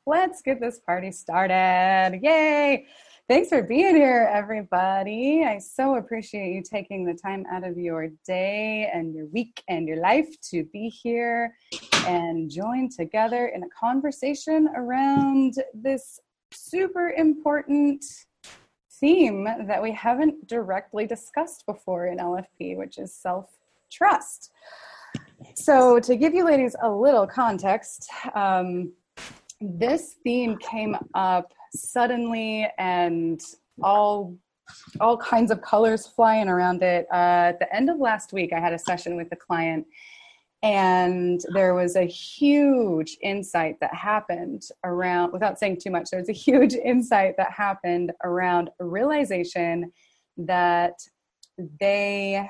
let's get this party started. Yay! Thanks for being here, everybody. I so appreciate you taking the time out of your day and your week and your life to be here and join together in a conversation around this super important theme that we haven't directly discussed before in LFP, which is self-trust. So to give you ladies a little context, this theme came up suddenly and all kinds of colors flying around it. At the end of last week, I had a session with a client, and there was a huge insight that happened around, without saying too much, there was a huge insight that happened around a realization that they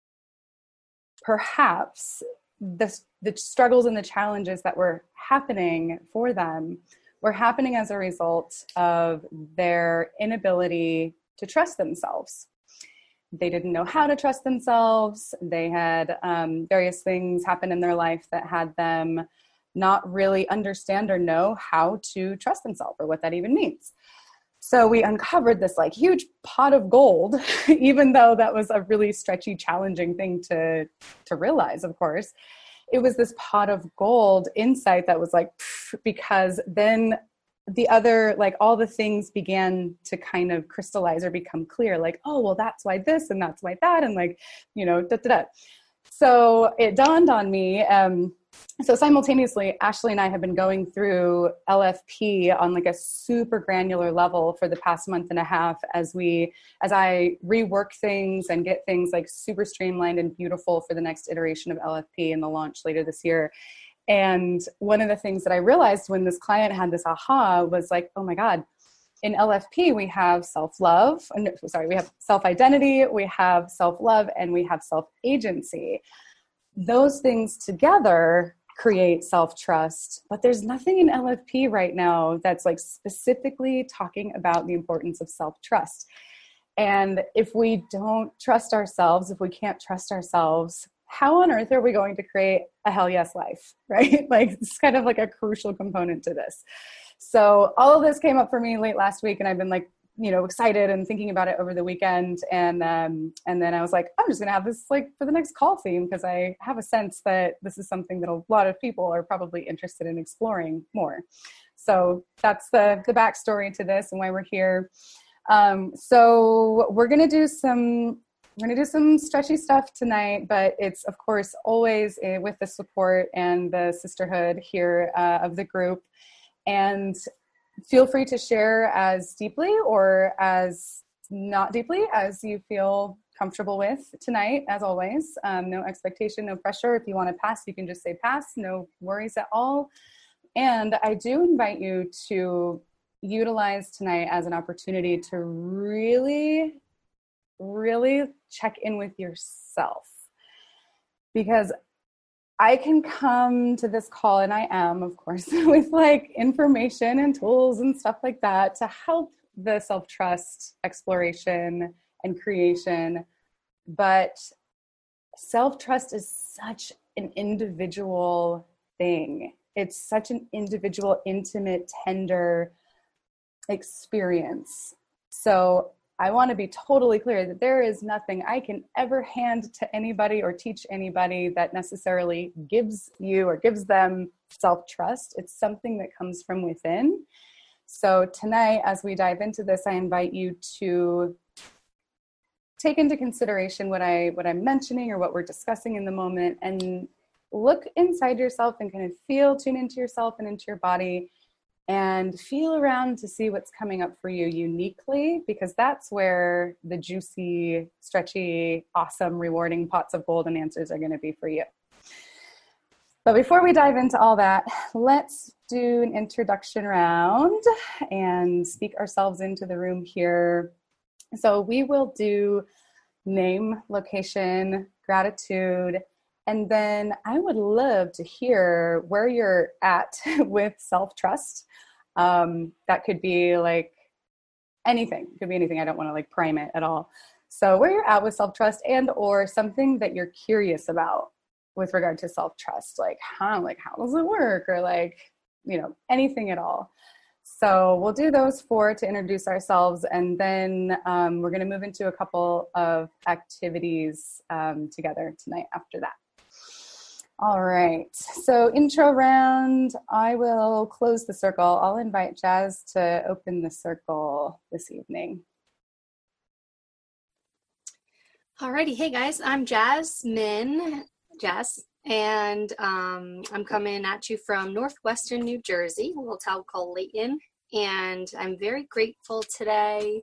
perhaps the struggles and the challenges that were happening for them were happening as a result of their inability to trust themselves. They didn't know how to trust themselves. They had various things happen in their life that had them not really understand or know how to trust themselves or what that even means. So we uncovered this like huge pot of gold, even though that was a really stretchy, challenging thing to realize, of course. It was this pot of gold insight that was like, because then the other, like all the things began to kind of crystallize or become clear, like, oh, well, that's why this and that's why that. And like, So it dawned on me. So simultaneously, Ashley and I have been going through LFP on like a super granular level for the past month and a half as I rework things and get things like super streamlined and beautiful for the next iteration of LFP and the launch later this year. And one of the things that I realized when this client had this aha was like, oh my God, in LFP, we have self-love, we have self-identity, we have self-love, and we have self-agency. Those things together create self-trust, but there's nothing in LFP right now that's like specifically talking about the importance of self-trust. And if we don't trust ourselves, if we can't trust ourselves, how on earth are we going to create a hell yes life, right? Like it's kind of like a crucial component to this. So all of this came up for me late last week, and I've been like, excited and thinking about it over the weekend. And then I was like, I'm just going to have this like for the next call theme, because I have a sense that this is something that a lot of people are probably interested in exploring more. So that's the backstory to this and why we're here. So we're going to do some stretchy stuff tonight, but it's of course always with the support and the sisterhood here of the group. And feel free to share as deeply or as not deeply as you feel comfortable with tonight, as always. No expectation, no pressure. If you want to pass, you can just say pass, no worries at all. And I do invite you to utilize tonight as an opportunity to really, really check in with yourself. Because I can come to this call, and I am, of course, with like information and tools and stuff like that to help the self-trust exploration and creation. But self-trust is such an individual thing. It's such an individual, intimate, tender experience. So I want to be totally clear that there is nothing I can ever hand to anybody or teach anybody that necessarily gives you or gives them self-trust. It's something that comes from within. So tonight, as we dive into this, I invite you to take into consideration what I'm mentioning or what we're discussing in the moment, and look inside yourself and kind of tune into yourself and into your body, and feel around to see what's coming up for you uniquely, because that's where the juicy, stretchy, awesome, rewarding pots of gold and answers are going to be for you. But before we dive into all that, let's do an introduction round and speak ourselves into the room here. So we will do name, location, gratitude, and then I would love to hear where you're at with self-trust. That could be like anything. It could be anything. I don't want to like prime it at all. So where you're at with self-trust, and or something that you're curious about with regard to self-trust, like how does it work? Or like, anything at all. So we'll do those 4 to introduce ourselves, and then we're going to move into a couple of activities together tonight after that. All right, so intro round, I will close the circle. I'll invite Jazz to open the circle this evening. Alrighty, hey guys, I'm Jasmine, and I'm coming at you from northwestern New Jersey, a little town called Layton, and I'm very grateful today.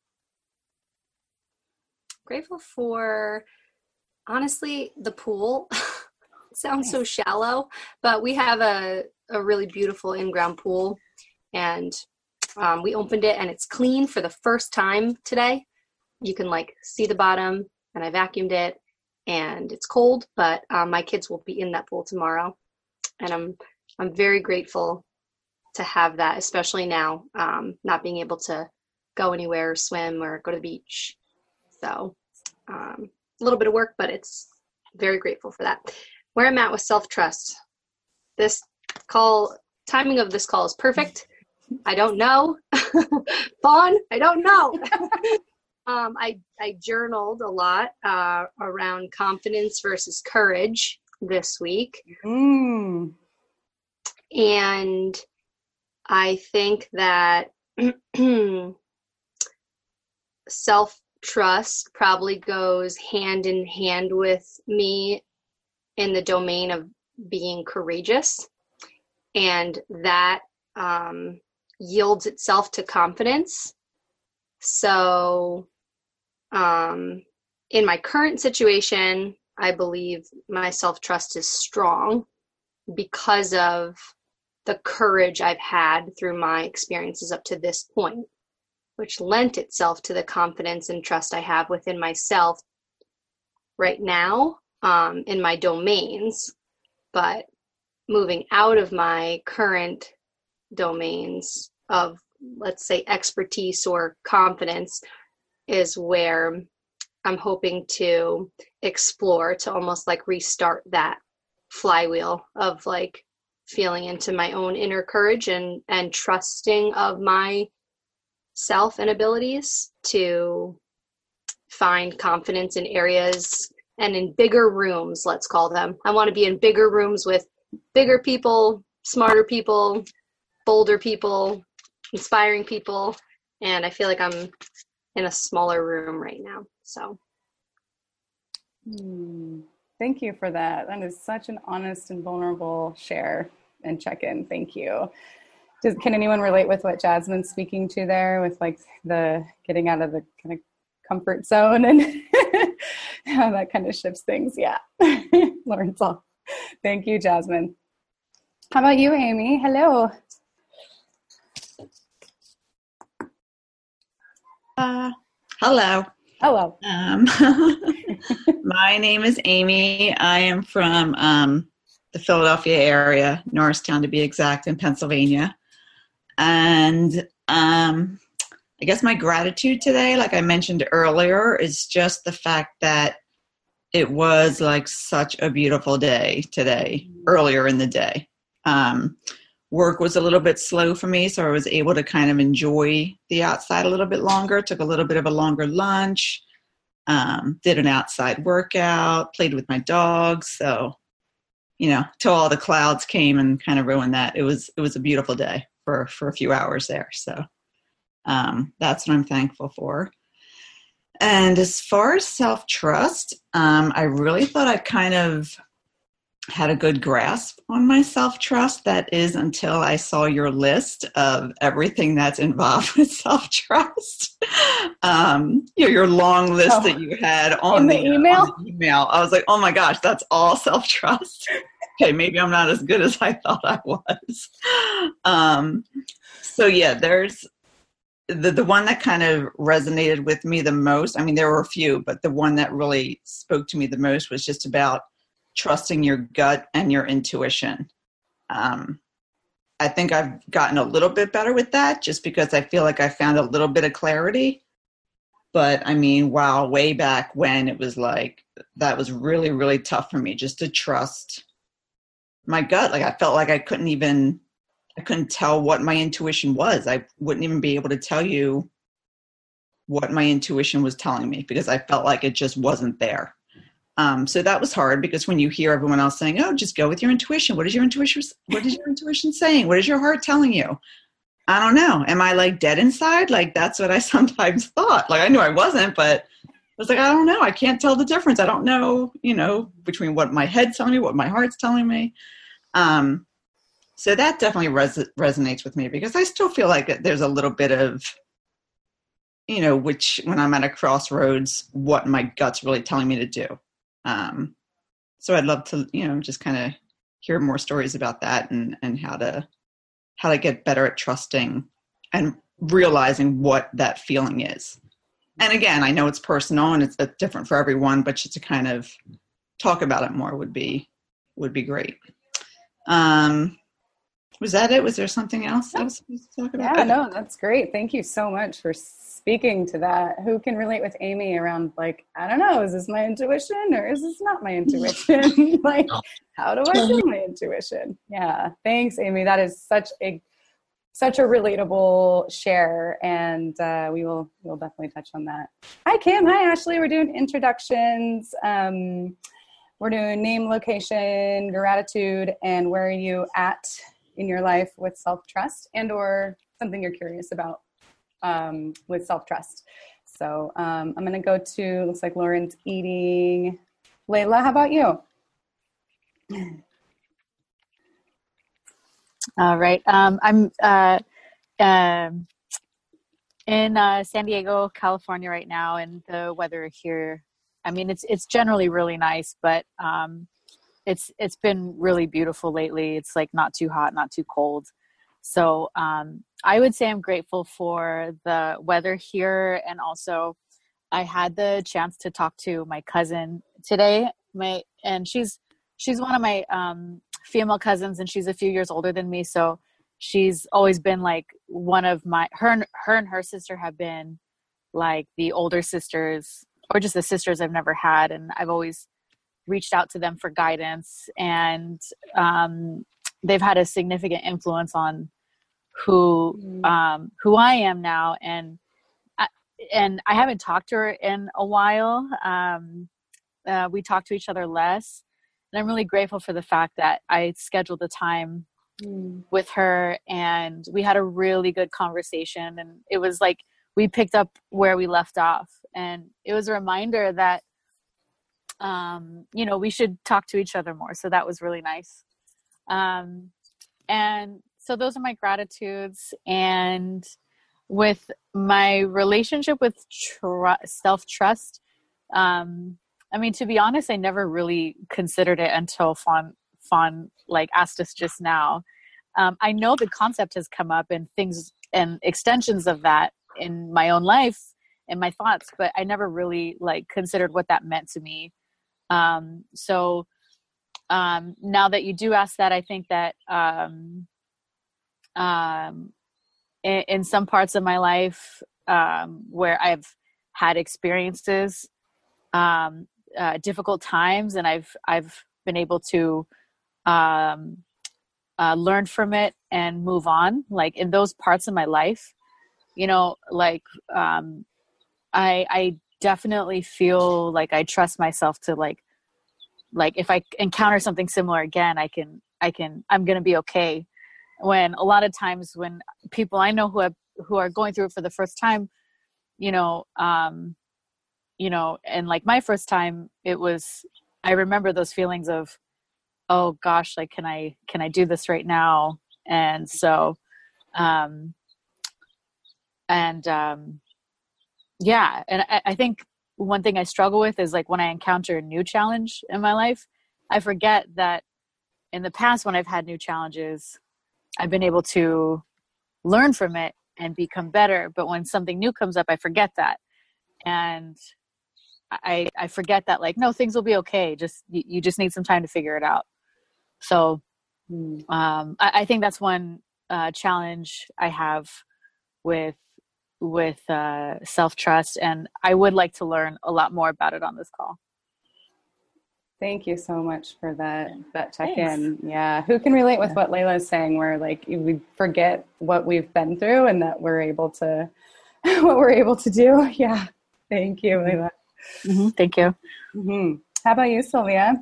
Grateful for, honestly, the pool. Sounds so shallow, but we have a really beautiful in-ground pool, and we opened it and it's clean for the first time today. You can see the bottom, and I vacuumed it, and it's cold, but my kids will be in that pool tomorrow, and I'm very grateful to have that, especially now, not being able to go anywhere, or swim, or go to the beach. So a little bit of work, but it's very grateful for that. Where I'm at with self-trust. This timing of this call is perfect. I don't know. Fawn, I don't know. I journaled a lot around confidence versus courage this week. And I think that self-trust probably goes hand in hand with me in the domain of being courageous, and that yields itself to confidence. So in my current situation, I believe my self-trust is strong because of the courage I've had through my experiences up to this point, which lent itself to the confidence and trust I have within myself right now in my domains. But moving out of my current domains of, let's say, expertise or confidence is where I'm hoping to explore, to almost restart that flywheel of feeling into my own inner courage and trusting of my self and abilities to find confidence in areas and in bigger rooms, let's call them. I want to be in bigger rooms with bigger people, smarter people, bolder people, inspiring people, and I feel like I'm in a smaller room right now. So thank you for that. That is such an honest and vulnerable share and check-in. Thank you. Can anyone relate with what Jasmine's speaking to there, with the getting out of the kind of comfort zone and how that kind of shifts things? Yeah. Learns all. Thank you, Jasmine. How about you, Amy? Hello. Hello. Hello. My name is Amy. I am from the Philadelphia area, Norristown to be exact, in Pennsylvania. And I guess my gratitude today, like I mentioned earlier, is just the fact that it was such a beautiful day today, earlier in the day. Work was a little bit slow for me, so I was able to kind of enjoy the outside a little bit longer, took a little bit of a longer lunch, did an outside workout, played with my dogs. So, till all the clouds came and kind of ruined that. It was a beautiful day for a few hours there. So that's what I'm thankful for. And as far as self-trust, I really thought I kind of had a good grasp on my self-trust. That is until I saw your list of everything that's involved with self-trust. Your long list that you had on the email. On the email. I was like, oh my gosh, that's all self-trust. Okay, maybe I'm not as good as I thought I was. So yeah, there's the one that kind of resonated with me the most. I mean, there were a few, but the one that really spoke to me the most was just about trusting your gut and your intuition. I think I've gotten a little bit better with that just because I feel like I found a little bit of clarity. But I mean, wow, way back when it was that was really, really tough for me just to trust my gut. I felt like I couldn't even I couldn't tell what my intuition was. I wouldn't even be able to tell you what my intuition was telling me because I felt like it just wasn't there. So that was hard because when you hear everyone else saying, "Oh, just go with your intuition. What is your intuition? What is your intuition saying? What is your heart telling you?" I don't know. Am I like dead inside? Like that's what I sometimes thought. Like I knew I wasn't, but I was like, I don't know. I can't tell the difference. I don't know, between what my head's telling me, what my heart's telling me. So that definitely resonates with me because I still feel like there's a little bit of, which when I'm at a crossroads, what my gut's really telling me to do. So I'd love to, just kind of hear more stories about that and how to get better at trusting and realizing what that feeling is. And again, I know it's personal and it's different for everyone, but just to kind of talk about it more would be great. Was that it? Was there something else I was supposed to talk about? Yeah, no, that's great. Thank you so much for speaking to that. Who can relate with Amy around like, I don't know, is this my intuition or is this not my intuition? Like, how do I feel my intuition? Yeah. Thanks, Amy. That is such a relatable share, and we'll definitely touch on that. Hi, Kim. Hi, Ashley. We're doing introductions. We're doing name, location, gratitude, and where are you at in your life with self-trust and or something you're curious about with self-trust. So I'm going to go to, looks like Lauren's eating. Layla, how about you? All right. I'm in San Diego, California right now, and the weather here, I mean, it's generally really nice, but it's been really beautiful lately. It's like not too hot, not too cold. So I would say I'm grateful for the weather here, and also I had the chance to talk to my cousin today. And she's one of my female cousins, and she's a few years older than me. So she's always been like one of her and her sister have been like the older sisters, or just the sisters I've never had. And I've always reached out to them for guidance, and they've had a significant influence on who I am now. And I haven't talked to her in a while. We talk to each other less. And I'm really grateful for the fact that I scheduled a time with her, and we had a really good conversation. And it was like we picked up where we left off. And it was a reminder that, we should talk to each other more. So that was really nice. And so those are my gratitudes. And with my relationship with self-trust, I mean, to be honest, I never really considered it until Fawn like asked us just now. I know the concept has come up and things and extensions of that in my own life and my thoughts, but I never really like considered what that meant to me. So now that you do ask that, I think that in some parts of my life where I've had experiences, difficult times, and I've been able to learn from it and move on. Like in those parts of my life, I definitely feel like I trust myself to like if I encounter something similar again, I'm going to be okay. When a lot of times when people I know who are going through it for the first time, and like my first time, I remember those feelings of, oh gosh, like, can I do this right now? And so, yeah. And I think one thing I struggle with is like when I encounter a new challenge in my life, I forget that in the past, when I've had new challenges, I've been able to learn from it and become better. But when something new comes up, I forget that. And I forget that, like, no, things will be okay. You just need some time to figure it out. So I think that's one challenge I have with self-trust, and I would like to learn a lot more about it on this call. Thank you so much for that check-in. Yeah. Who can relate with what Layla's saying, where like we forget what we've been through and that we're able to what we're able to do. Yeah. Thank you, Layla. Mm-hmm. Thank you. Mm-hmm. How about you, Sylvia?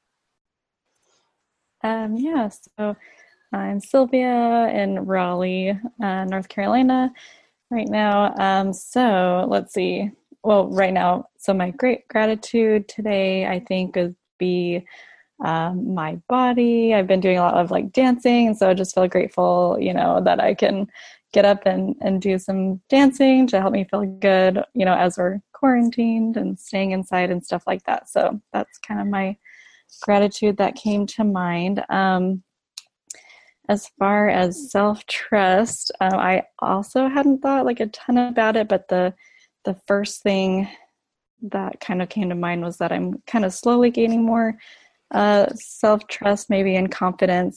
Yeah, so I'm Sylvia in Raleigh, North Carolina right now. So let's see. Well, right now, so my great gratitude today, I think, would be my body. I've been doing a lot of like dancing, and so I just feel grateful, that I can get up and do some dancing to help me feel good, as we're quarantined and staying inside and stuff like that. So that's kind of my gratitude that came to mind. As far as self-trust, I also hadn't thought like a ton about it, but the first thing that kind of came to mind was that I'm kind of slowly gaining more self-trust, maybe, and confidence.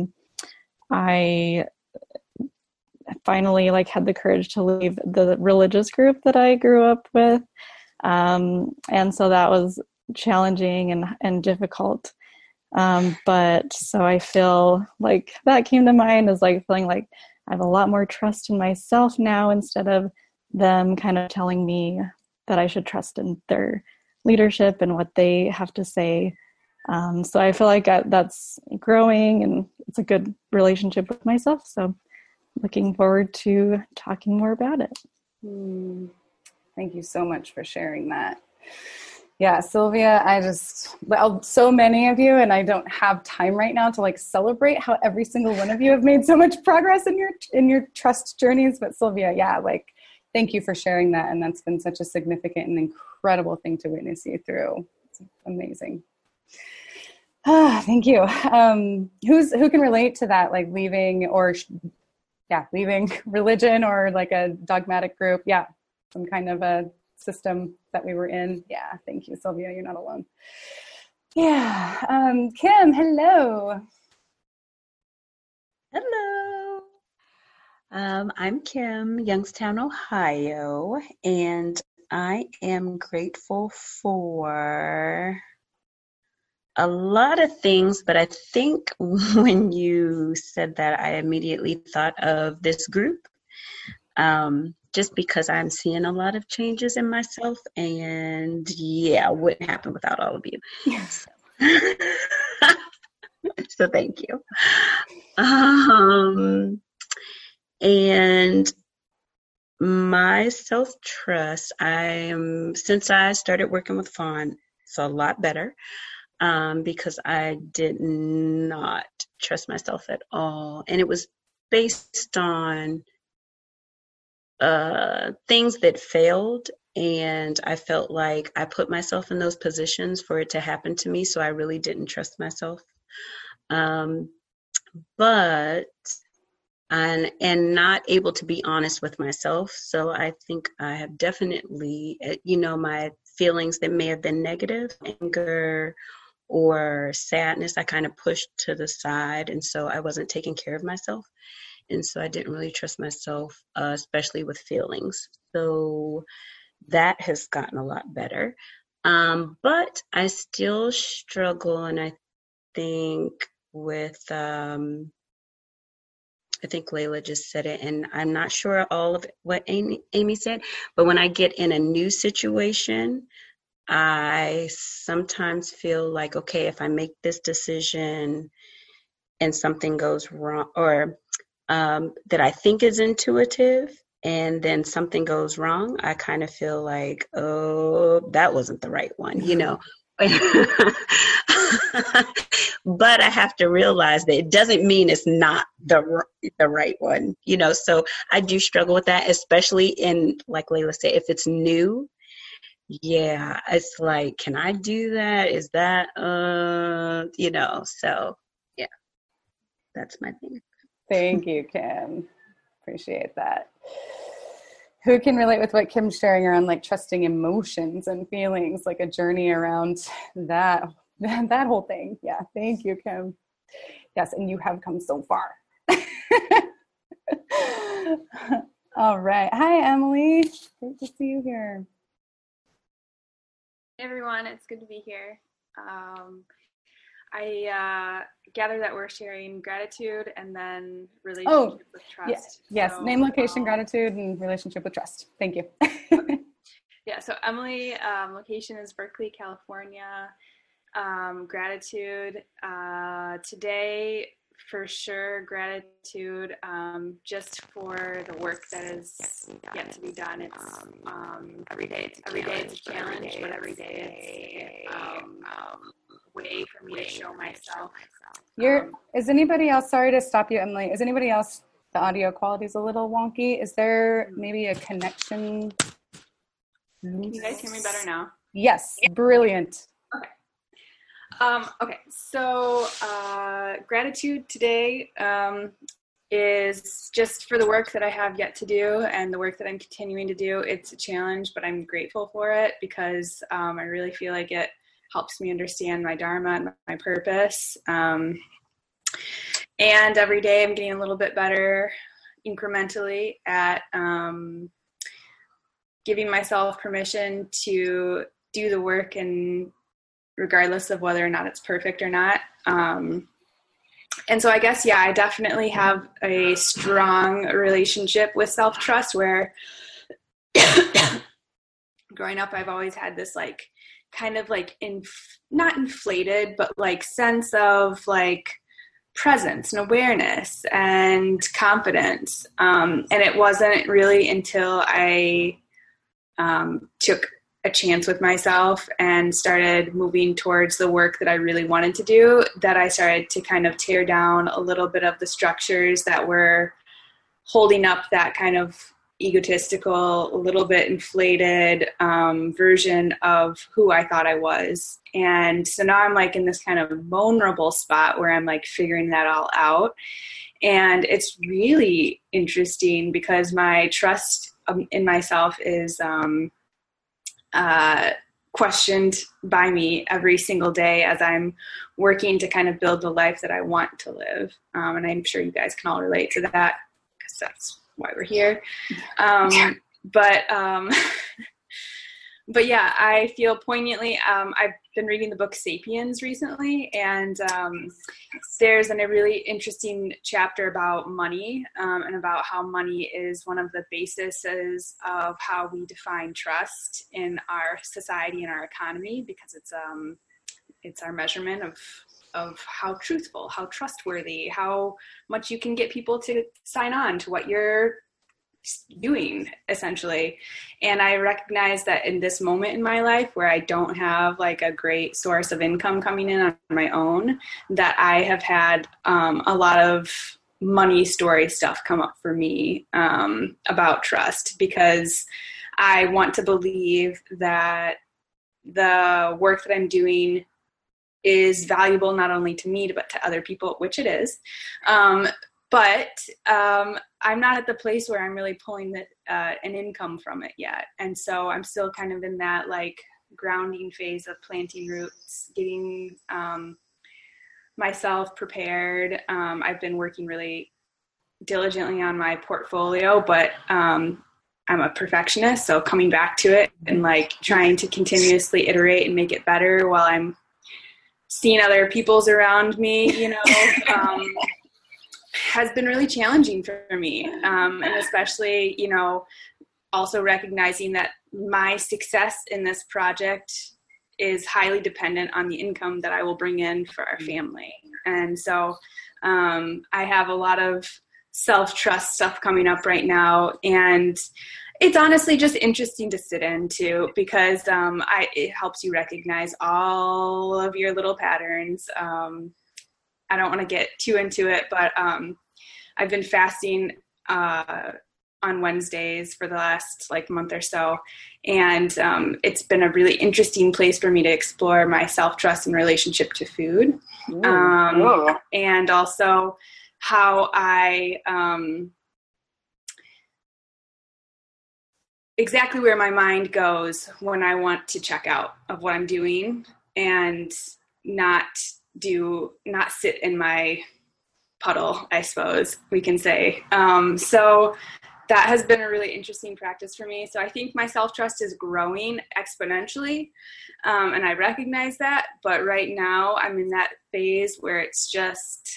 I finally like had the courage to leave the religious group that I grew up with, and so that was challenging and difficult. But so I feel like that came to mind as like feeling like I have a lot more trust in myself now, instead of them kind of telling me that I should trust in their leadership and what they have to say. So I feel like that's growing, and it's a good relationship with myself. So looking forward to talking more about it. Thank you so much for sharing that. Yeah, Sylvia, so many of you, and I don't have time right now to like celebrate how every single one of you have made so much progress in your trust journeys. But Sylvia, yeah, like, thank you for sharing that. And that's been such a significant and incredible thing to witness you through. It's amazing. Thank you. Who can relate to that? Like leaving religion or like a dogmatic group. Yeah. Some kind of a system that we were in. Yeah. Thank you, Sylvia. You're not alone. Yeah. Kim, hello. Hello. I'm Kim, Youngstown, Ohio, and I am grateful for a lot of things, but I think when you said that, I immediately thought of this group, just because I'm seeing a lot of changes in myself, and yeah, wouldn't happen without all of you. So thank you. And my self-trust, since I started working with Fawn, it's a lot better, because I did not trust myself at all. And it was based on things that failed. And I felt like I put myself in those positions for it to happen to me. So I really didn't trust myself. But not able to be honest with myself. So I think I have definitely, my feelings that may have been negative, anger or sadness, I kind of pushed to the side. And so I wasn't taking care of myself. And so I didn't really trust myself, especially with feelings. So that has gotten a lot better. But I still struggle, and I think with, I think Layla just said it, and I'm not sure all of what Amy said, but when I get in a new situation, I sometimes feel like, okay, if I make this decision and something goes wrong, or that I think is intuitive, and then something goes wrong, I kind of feel like, oh, that wasn't the right one, But I have to realize that it doesn't mean it's not the right one, so I do struggle with that, especially in, like Layla said, if it's new. Yeah, it's like, can I do that? Is that, so yeah, that's my thing. Thank you, Kim. Appreciate that. Who can relate with what Kim's sharing around like trusting emotions and feelings, like a journey around that whole thing? Yeah. Thank you, Kim. Yes. And you have come so far. All right. Hi, Emily. Great to see you here. Hey everyone, it's good to be here. I gather that we're sharing gratitude and then relationship with trust. Yes. So, name, location, gratitude, and relationship with trust. Thank you. Okay. Yeah. So Emily, location is Berkeley, California. Gratitude today, for sure. Gratitude just for the work that is yet to be done. It's every day it's a challenge, but every day it's a way for me to show myself. Is anybody else, sorry to stop you, Emily, is anybody else, the audio quality is a little wonky. Is there maybe a connection? Can you guys hear me better now? Yes, brilliant. Okay, so gratitude today is just for the work that I have yet to do and the work that I'm continuing to do. It's a challenge, but I'm grateful for it because I really feel like it helps me understand my dharma and my purpose. And every day I'm getting a little bit better incrementally at giving myself permission to do the work, and regardless of whether or not it's perfect or not. And so I guess, I definitely have a strong relationship with self-trust where growing up, I've always had this kind of not inflated, but sense of presence and awareness and confidence. And it wasn't really until I took a chance with myself and started moving towards the work that I really wanted to do that I started to kind of tear down a little bit of the structures that were holding up that kind of egotistical, a little bit inflated version of who I thought I was. And so now I'm in this kind of vulnerable spot where I'm figuring that all out. And it's really interesting because my trust in myself is questioned by me every single day as I'm working to kind of build the life that I want to live. And I'm sure you guys can all relate to that because that's why we're here. But yeah, I feel poignantly, I've been reading the book Sapiens recently, and there's a really interesting chapter about money and about how money is one of the bases of how we define trust in our society and our economy, because it's our measurement of how truthful, how trustworthy, how much you can get people to sign on to what you're doing, essentially. And I recognize that in this moment in my life where I don't have a great source of income coming in on my own, that I have had a lot of money story stuff come up for me about trust, because I want to believe that the work that I'm doing is valuable not only to me but to other people, which it is. But I'm not at the place where I'm really pulling an income from it yet. And so I'm still kind of in that grounding phase of planting roots, getting myself prepared. I've been working really diligently on my portfolio, but I'm a perfectionist. So coming back to it and trying to continuously iterate and make it better while I'm seeing other people's around me, has been really challenging for me. And especially, also recognizing that my success in this project is highly dependent on the income that I will bring in for our family. And so I have a lot of self-trust stuff coming up right now. And it's honestly just interesting to sit into, because it helps you recognize all of your little patterns. I don't want to get too into it, but I've been fasting on Wednesdays for the last month or so. And it's been a really interesting place for me to explore my self-trust and relationship to food. And also how I, exactly where my mind goes when I want to check out of what I'm doing and not sit in my puddle, I suppose we can say. So that has been a really interesting practice for me. So I think my self-trust is growing exponentially, and I recognize that. But right now I'm in that phase where it's just,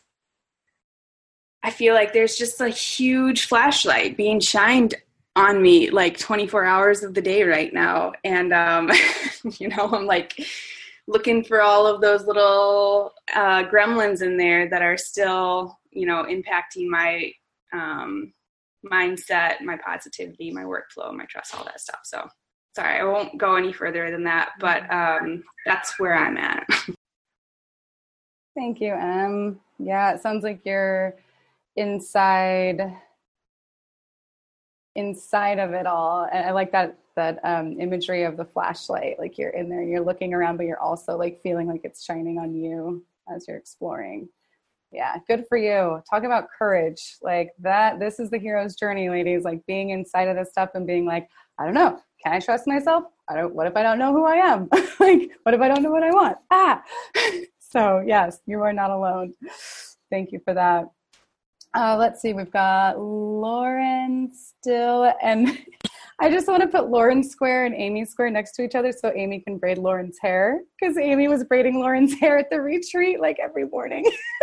I feel like there's just a huge flashlight being shined on me like 24 hours of the day right now. And, you know, I'm like looking for all of those little gremlins in there that are still, you know, impacting my mindset, my positivity, my workflow, my trust, all that stuff. So sorry, I won't go any further than that, but that's where I'm at. Thank you, Em. Yeah, it sounds like you're inside of it all. And I like that imagery of the flashlight, like you're in there, you're looking around, but you're also like feeling like it's shining on you as you're exploring. Yeah, good for you. Talk about courage. Like that, this is the hero's journey, ladies, like being inside of this stuff and being like, I don't know, can I trust myself? What if I don't know who I am? Like, what if I don't know what I want? So yes, you are not alone. Thank you for that. Let's see, we've got Lauren still, and I just want to put Lauren's square and Amy's square next to each other so Amy can braid Lauren's hair, because Amy was braiding Lauren's hair at the retreat like every morning.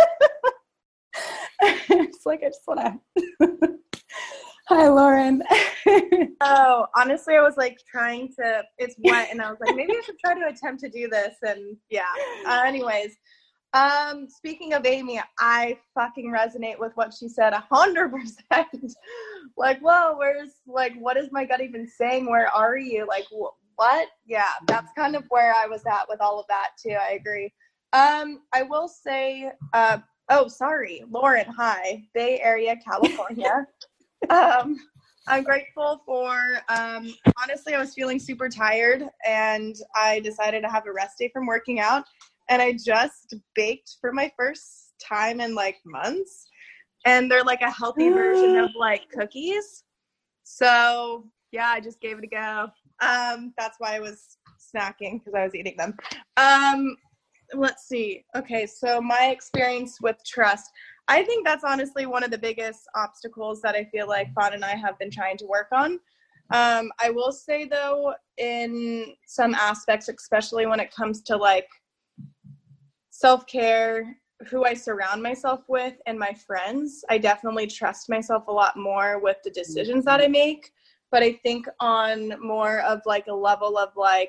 It's like, I just want to. Hi, Lauren. Oh, honestly, I was like trying to, it's wet, and I was like, maybe I should try to attempt to do this, and yeah. Anyways. Speaking of Amy, I fucking resonate with what she said 100%. Like, whoa, what is my gut even saying? Where are you? Like, what? Yeah, that's kind of where I was at with all of that too. I agree. I will say, Lauren, hi, Bay Area, California. I'm grateful for, honestly, I was feeling super tired and I decided to have a rest day from working out. And I just baked for my first time in like months. And they're like a healthy version of like cookies. So yeah, I just gave it a go. That's why I was snacking, because I was eating them. Let's see. Okay, so my experience with trust. I think that's honestly one of the biggest obstacles that I feel like Fawn and I have been trying to work on. I will say though, in some aspects, especially when it comes to like self-care, who I surround myself with, and my friends, I definitely trust myself a lot more with the decisions that I make. But I think on more of like a level of like,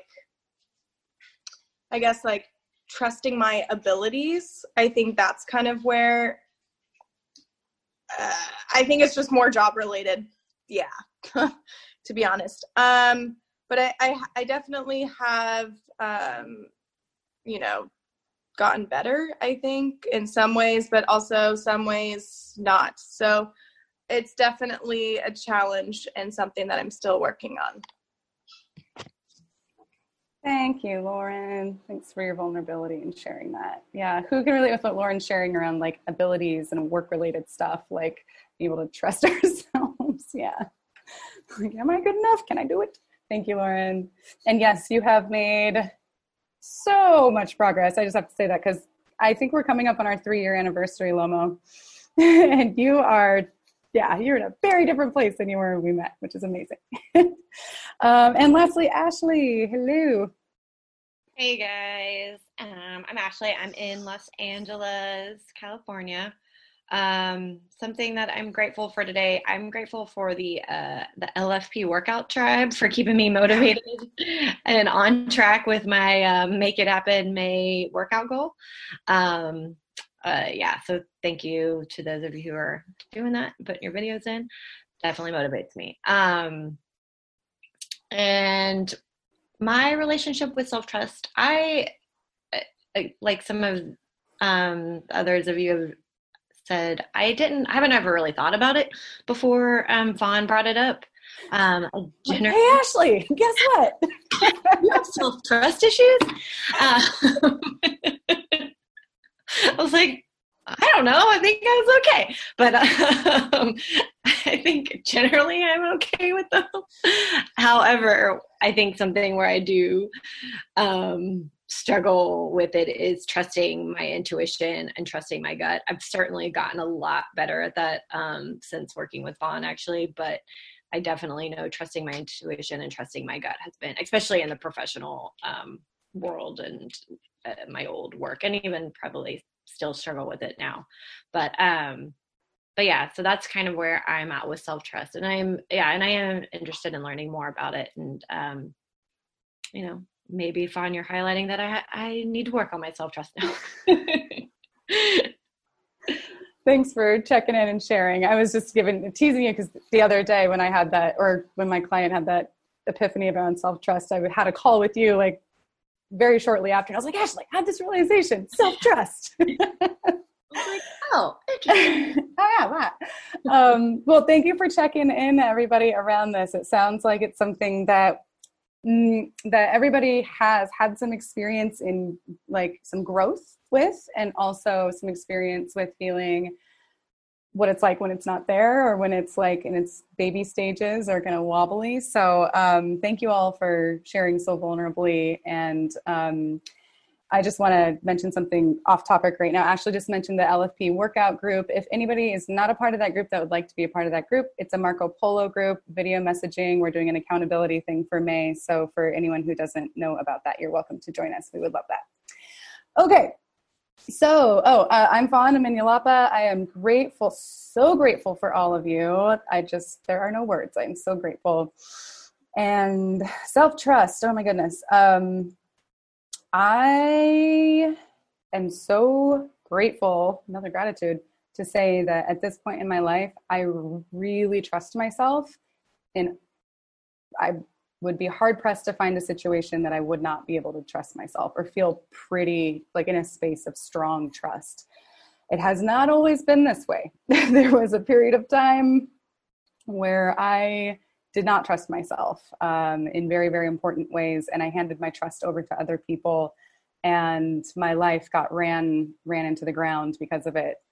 I guess like trusting my abilities, I think that's kind of where I think it's just more job related. Yeah, to be honest. But I definitely have, you know, gotten better, I think, in some ways, but also some ways not. So it's definitely a challenge and something that I'm still working on. Thank you, Lauren. Thanks for your vulnerability and sharing that. Yeah, who can relate with what Lauren's sharing around like abilities and work-related stuff, like being able to trust ourselves? Yeah. Like, am I good enough? Can I do it? Thank you, Lauren. And yes, you have made so much progress. I just have to say that because I think we're coming up on our 3-year anniversary, Lomo. And you are, yeah, you're in a very different place than you were when we met, which is amazing. And lastly, Ashley, hello. Hey guys, I'm Ashley. I'm in Los Angeles, California. Something that I'm grateful for today, I'm grateful for the LFP workout tribe for keeping me motivated and on track with my Make It Happen May workout goal. Yeah, so thank you to those of you who are doing that, putting your videos in. Definitely motivates me. And my relationship with self-trust, I like some of others of you have said, I haven't ever really thought about it before Fawn brought it up. Hey Ashley, guess what? You have self-trust issues? I was like, I don't know. I think I was okay. But I think generally I'm okay with them. However, I think something where I do struggle with it is trusting my intuition and trusting my gut. I've certainly gotten a lot better at that since working with Vaughn, actually, but I definitely know trusting my intuition and trusting my gut has been, especially in the professional world and my old work, and even probably still struggle with it now. But yeah, so that's kind of where I'm at with self-trust. And I am interested in learning more about it. And, maybe, Fawn, you're highlighting that I need to work on my self-trust now. Thanks for checking in and sharing. I was just teasing you because the other day when I had that, or when my client had that epiphany around self-trust, I had a call with you like very shortly after. And I was like, Ashley, I had this realization, self-trust. Like, oh, interesting. Oh yeah, that. Well, thank you for checking in, everybody, around this. It sounds like it's something that everybody has had some experience in, like some growth with, and also some experience with feeling what it's like when it's not there, or when it's like in its baby stages or kind of wobbly. So thank you all for sharing so vulnerably. And I just want to mention something off topic right now. Ashley just mentioned the LFP workout group. If anybody is not a part of that group that would like to be a part of that group, it's a Marco Polo group, video messaging. We're doing an accountability thing for May. So for anyone who doesn't know about that, you're welcome to join us. We would love that. Okay. So, I'm Fawn. I'm in Yelapa. I am grateful, so grateful for all of you. There are no words. I'm so grateful. And self-trust. Oh my goodness. I am so grateful, another gratitude, to say that at this point in my life, I really trust myself, and I would be hard pressed to find a situation that I would not be able to trust myself or feel pretty like in a space of strong trust. It has not always been this way. There was a period of time where I did not trust myself in very, very important ways. And I handed my trust over to other people, and my life got ran into the ground because of it.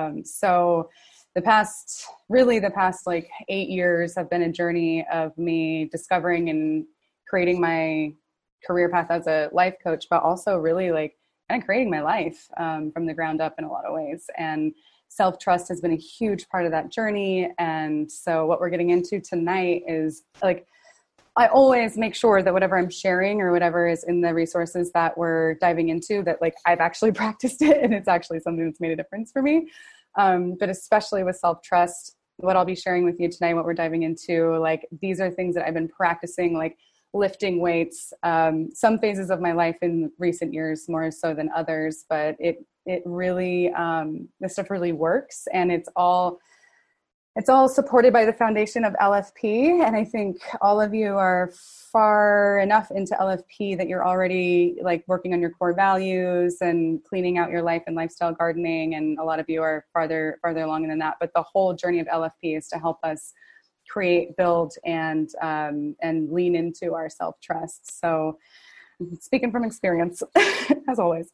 So the past like 8 years have been a journey of me discovering and creating my career path as a life coach, but also really like kind of creating my life from the ground up in a lot of ways. And self-trust has been a huge part of that journey. And so what we're getting into tonight is, like, I always make sure that whatever I'm sharing or whatever is in the resources that we're diving into, that like I've actually practiced it and it's actually something that's made a difference for me. But especially with self-trust, what I'll be sharing with you tonight, what we're diving into, like these are things that I've been practicing, like lifting weights, some phases of my life in recent years more so than others, but it really, this stuff really works, and it's all supported by the foundation of LFP. And I think all of you are far enough into LFP that you're already like working on your core values and cleaning out your life and lifestyle gardening. And a lot of you are farther along than that. But the whole journey of LFP is to help us create, build, and lean into our self-trust. So speaking from experience, as always.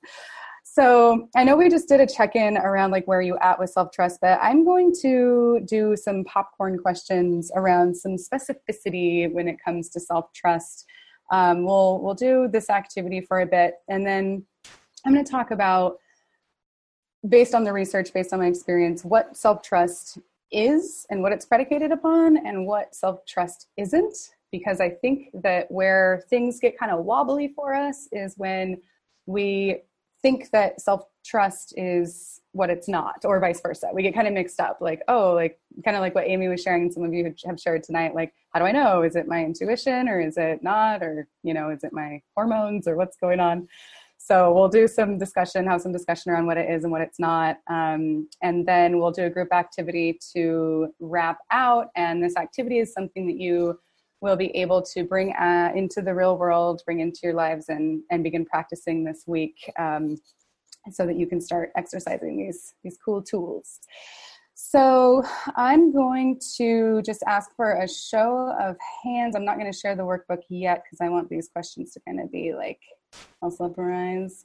So I know we just did a check-in around like where are you at with self-trust, but I'm going to do some popcorn questions around some specificity when it comes to self-trust. We'll do this activity for a bit, and then I'm going to talk about, based on the research, based on my experience, what self-trust is and what it's predicated upon, and what self-trust isn't, because I think that where things get kind of wobbly for us is when we think that self-trust is what it's not, or vice versa. We get kind of mixed up, like, oh, like kind of like what Amy was sharing and some of you have shared tonight, like, how do I know? Is it my intuition or is it not? Or, is it my hormones or what's going on? So we'll do some discussion, have some discussion around what it is and what it's not. And then we'll do a group activity to wrap out. And this activity is something that you will be able to bring into the real world, bring into your lives, and begin practicing this week, so that you can start exercising these cool tools. So I'm going to just ask for a show of hands. I'm not going to share the workbook yet because I want these questions to kind of be like all summarized.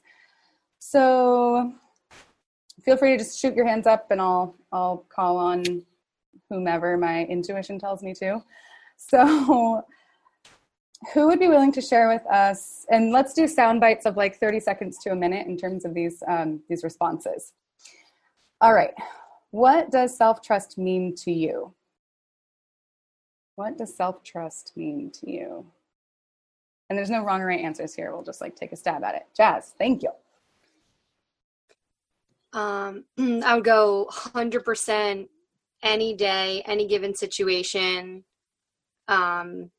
So feel free to just shoot your hands up, and I'll call on whomever my intuition tells me to. So who would be willing to share with us, and let's do sound bites of like 30 seconds to a minute in terms of these responses. All right. What does self-trust mean to you? What does self-trust mean to you? And there's no wrong or right answers here. We'll just like take a stab at it. Jazz, thank you. I would go 100% any day, any given situation. I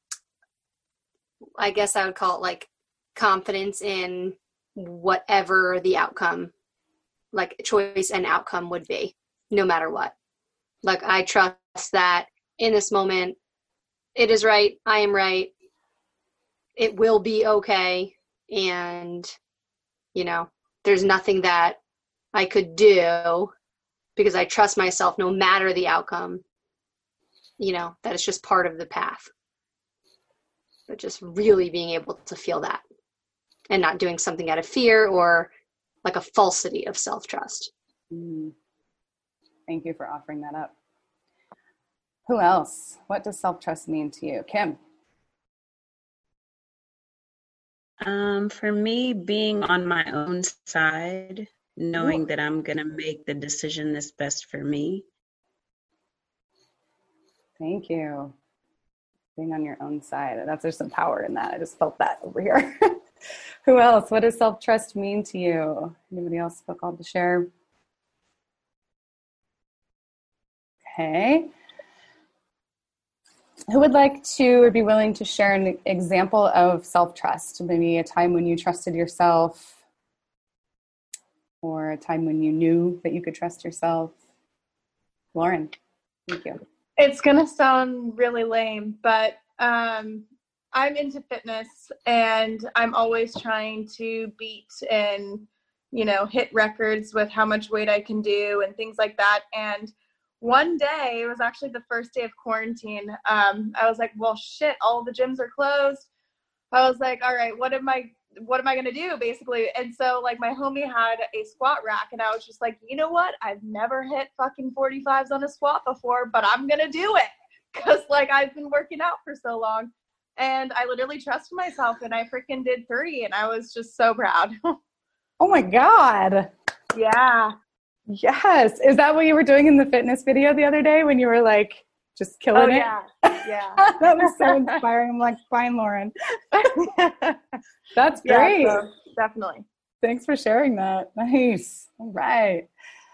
guess I would call it like confidence in whatever the outcome, like choice and outcome would be, no matter what. Like I trust that in this moment, it is right, I am right, it will be okay, and, you know, there's nothing that I could do because I trust myself no matter the outcome, you know, that it's just part of the path. But just really being able to feel that and not doing something out of fear or like a falsity of self-trust. Thank you for offering that up. Who else? What does self-trust mean to you? Kim? For me, being on my own side, knowing that I'm going to make the decision that's best for me. Thank you. Being on your own side. There's some power in that. I just felt that over here. Who else? What does self-trust mean to you? Anybody else feel called to share? Okay. Who would like to or be willing to share an example of self-trust? Maybe a time when you trusted yourself, or a time when you knew that you could trust yourself. Lauren, thank you. It's going to sound really lame, but I'm into fitness and I'm always trying to beat and, you know, hit records with how much weight I can do and things like that. And one day, it was actually the first day of quarantine, I was like, well, shit, all the gyms are closed. I was like, all right, what am I going to do, basically? And so, like, my homie had a squat rack, and I was just like, you know what? I've never hit fucking 45s on a squat before, but I'm going to do it because, like, I've been working out for so long. And I literally trusted myself, and I freaking did 3, and I was just so proud. Oh, my God. Yeah. Yes. Is that what you were doing in the fitness video the other day when you were, like, just killing it? Yeah. That was so inspiring. I'm like, fine, Lauren. That's great. Yeah, so definitely. Thanks for sharing that. Nice. All right.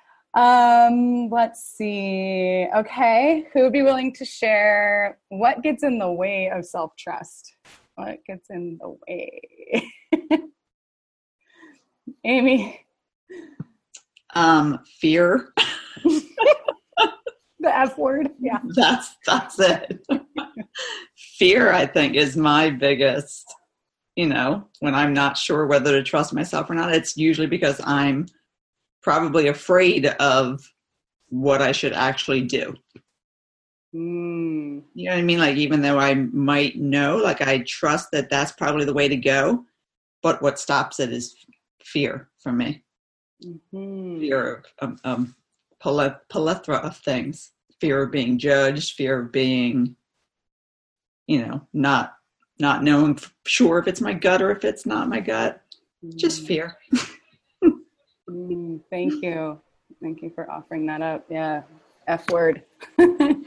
Let's see. Okay. Who would be willing to share what gets in the way of self-trust? What gets in the way? Amy? Fear. The F word. Yeah. That's it. Fear, I think, is my biggest, you know, when I'm not sure whether to trust myself or not. It's usually because I'm probably afraid of what I should actually do. You know what I mean? Like, even though I might know, like, I trust that that's probably the way to go, but what stops it is fear for me. Fear of plethora of things. Fear of being judged, fear of being, you know, not knowing sure if it's my gut or if it's not my gut. Just fear. Thank you. Thank you for offering that up. Yeah. F word. Who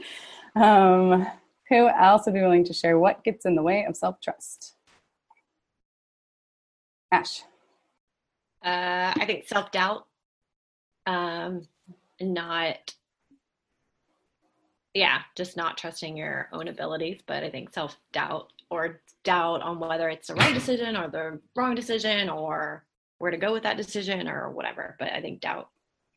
else would be willing to share what gets in the way of self-trust? Ash. I think self-doubt. Just not trusting your own abilities, but I think self-doubt or doubt on whether it's the right decision or the wrong decision or where to go with that decision or whatever, but I think doubt.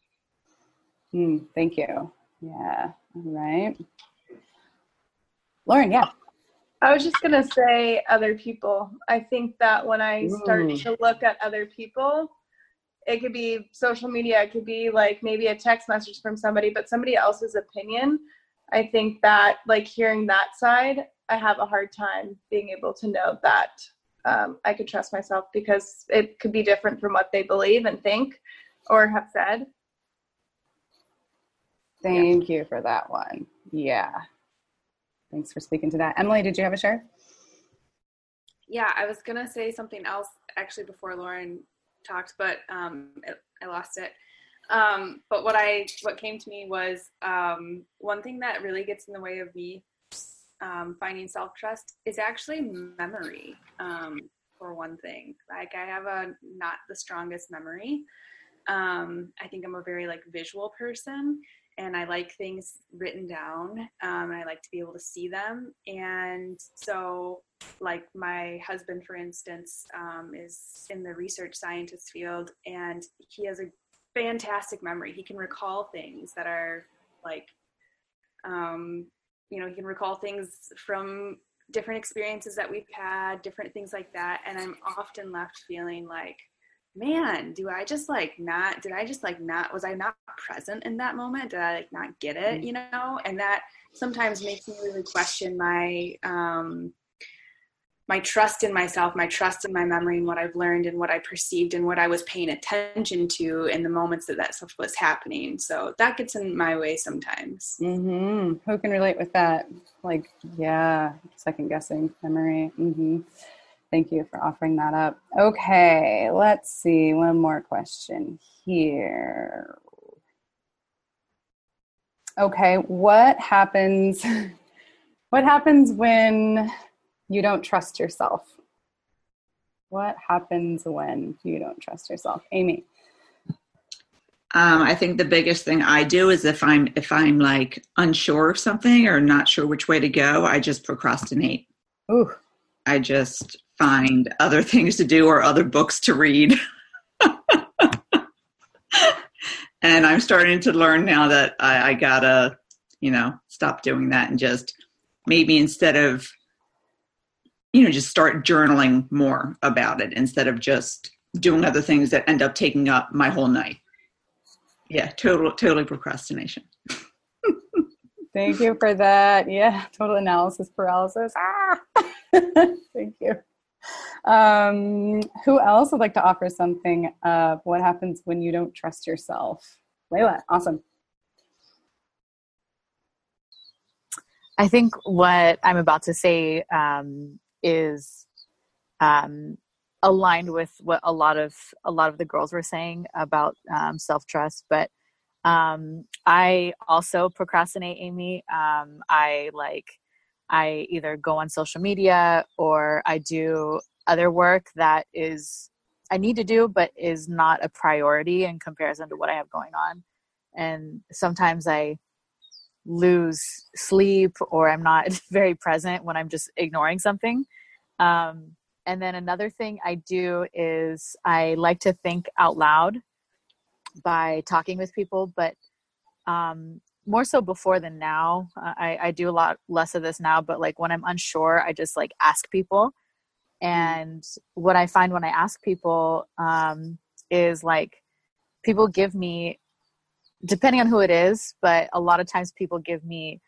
Thank you. Yeah. All right. Lauren, yeah. I was just going to say other people. I think that when I start to look at other people, it could be social media, it could be like maybe a text message from somebody, but somebody else's opinion. I think that, like, hearing that side, I have a hard time being able to know that I could trust myself because it could be different from what they believe and think or have said. Thank you for that one. Yeah. Thanks for speaking to that. Emily, did you have a share? Yeah, I was gonna say something else actually before Lauren talked, but I lost it. But what came to me was one thing that really gets in the way of me finding self-trust is actually memory. For one thing, like I have not the strongest memory. I think I'm a very like visual person, and I like things written down, and I like to be able to see them. And so like my husband, for instance, is in the research scientist field, and he has a fantastic memory. He can recall things that are like, he can recall things from different experiences that we've had, different things like that. And I'm often left feeling like, man, was I not present in that moment? Did I like not get it, And that sometimes makes me really question my trust in myself, my trust in my memory and what I've learned and what I perceived and what I was paying attention to in the moments that stuff was happening. So that gets in my way sometimes. Mm-hmm. Who can relate with that? Like, yeah, second guessing memory. Mm-hmm. Thank you for offering that up. Okay, let's see. One more question here. Okay, what happens when you don't trust yourself? What happens when you don't trust yourself? Amy. I think the biggest thing I do is if I'm like unsure of something or not sure which way to go, I just procrastinate. Ooh. I just find other things to do or other books to read. And I'm starting to learn now that I gotta, stop doing that and just maybe instead of, just start journaling more about it instead of just doing other things that end up taking up my whole night. Yeah, totally procrastination. Thank you for that. Yeah, total analysis paralysis. Thank you. Who else would like to offer something of what happens when you don't trust yourself? Layla, awesome. I think what I'm about to say is aligned with what a lot of the girls were saying about self-trust, but I also procrastinate, Amy. I either go on social media or I do other work that I need to do, but is not a priority in comparison to what I have going on. And sometimes I lose sleep or I'm not very present when I'm just ignoring something. And then another thing I do is I like to think out loud by talking with people, but more so before than now. I do a lot less of this now, but like when I'm unsure, I just like ask people. And what I find when I ask people is like people give me, depending on who it is, but a lot of times people give me,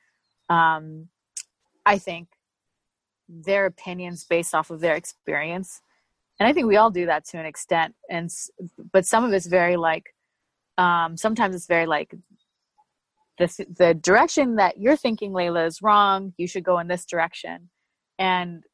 I think, their opinions based off of their experience. And I think we all do that to an extent. But some of it's very like, sometimes it's very like, the direction that you're thinking, Layla, is wrong. You should go in this direction. And,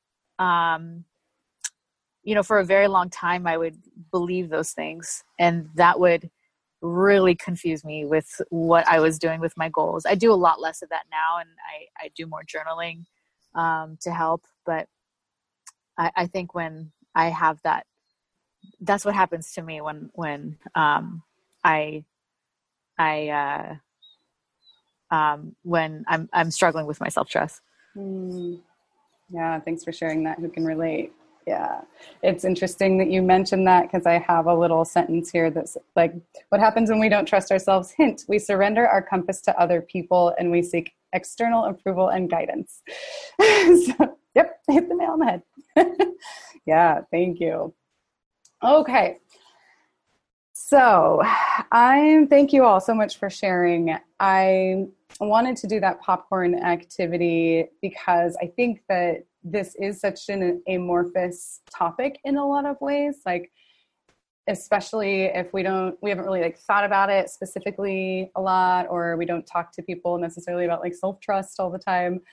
for a very long time, I would believe those things. And that would really confuse me with what I was doing with my goals. I do a lot less of that now. And I do more journaling to help. But I think when I have that, that's what happens to me when when I'm struggling with my self-trust. Yeah, thanks for sharing that. Who can relate? Yeah, it's interesting that you mentioned that because I have a little sentence here that's like, what happens when we don't trust ourselves? Hint, we surrender our compass to other people and we seek external approval and guidance. So, yep, hit the nail on the head. Yeah, thank you. Okay. So thank you all so much for sharing. I wanted to do that popcorn activity because I think that this is such an amorphous topic in a lot of ways, like, especially if we haven't really like thought about it specifically a lot, or we don't talk to people necessarily about like self-trust all the time.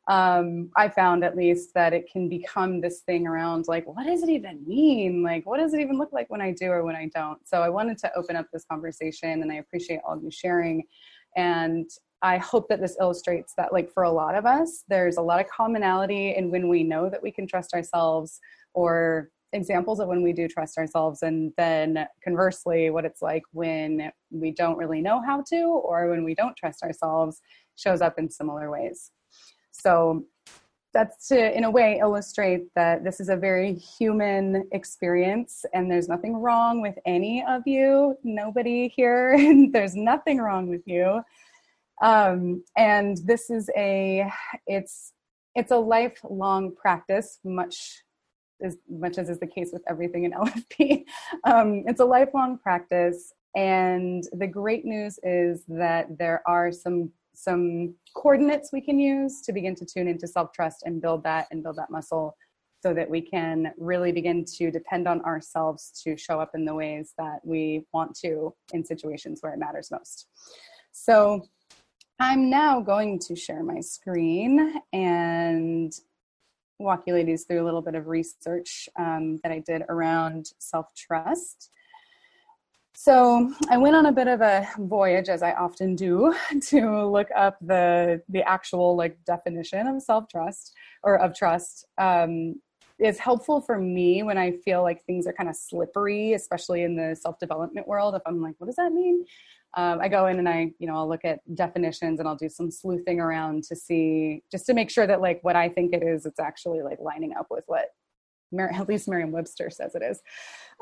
I found at least that it can become this thing around like, what does it even mean? Like, what does it even look like when I do or when I don't? So I wanted to open up this conversation, and I appreciate all of you sharing. And I hope that this illustrates that, like, for a lot of us, there's a lot of commonality in when we know that we can trust ourselves, or examples of when we do trust ourselves, and then conversely, what it's like when we don't really know how to, or when we don't trust ourselves shows up in similar ways. So that's to, in a way, illustrate that this is a very human experience, and there's nothing wrong with any of you. Nobody here, there's nothing wrong with you. And this is it's a lifelong practice, much as is the case with everything in LFP. It's a lifelong practice, and the great news is that there are some coordinates we can use to begin to tune into self-trust and build that muscle, so that we can really begin to depend on ourselves to show up in the ways that we want to in situations where it matters most. So I'm now going to share my screen and walk you ladies through a little bit of research that I did around self-trust. So I went on a bit of a voyage, as I often do, to look up the actual like definition of self-trust or of trust. It's helpful for me when I feel like things are kind of slippery, especially in the self-development world. If I'm like, what does that mean? I go in and I'll look at definitions, and I'll do some sleuthing around to see, just to make sure that like what I think it is, it's actually like lining up with what at least Merriam-Webster says it is.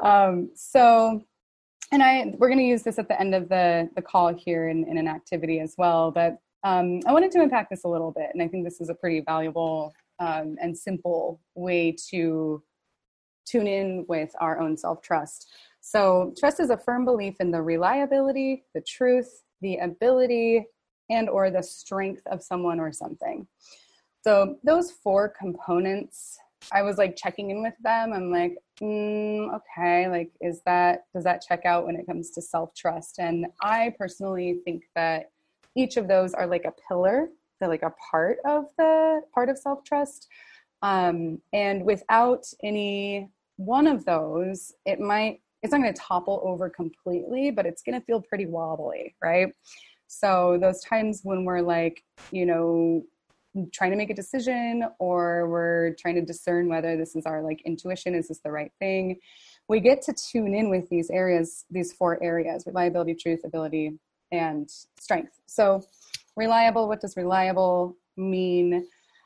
We're going to use this at the end of the call here in an activity as well. But I wanted to unpack this a little bit, and I think this is a pretty valuable and simple way to tune in with our own self-trust. So trust is a firm belief in the reliability, the truth, the ability, and or the strength of someone or something. So those 4 components, I was like checking in with them. I'm like, okay, like, does that check out when it comes to self-trust? And I personally think that each of those are like a pillar. They're like a part of self-trust. And without any one of those, it's not going to topple over completely, but it's going to feel pretty wobbly, right? So those times when we're like, trying to make a decision, or we're trying to discern whether this is our like intuition, is this the right thing? We get to tune in with these areas, these 4 areas: reliability, truth, ability, and strength. So reliable, what does reliable mean?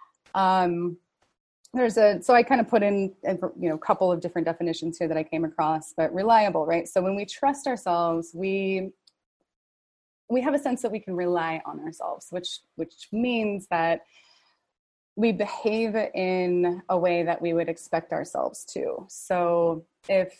So I kind of put in, a couple of different definitions here that I came across, but reliable, right? So when we trust ourselves, we have a sense that we can rely on ourselves, which means that we behave in a way that we would expect ourselves to. So this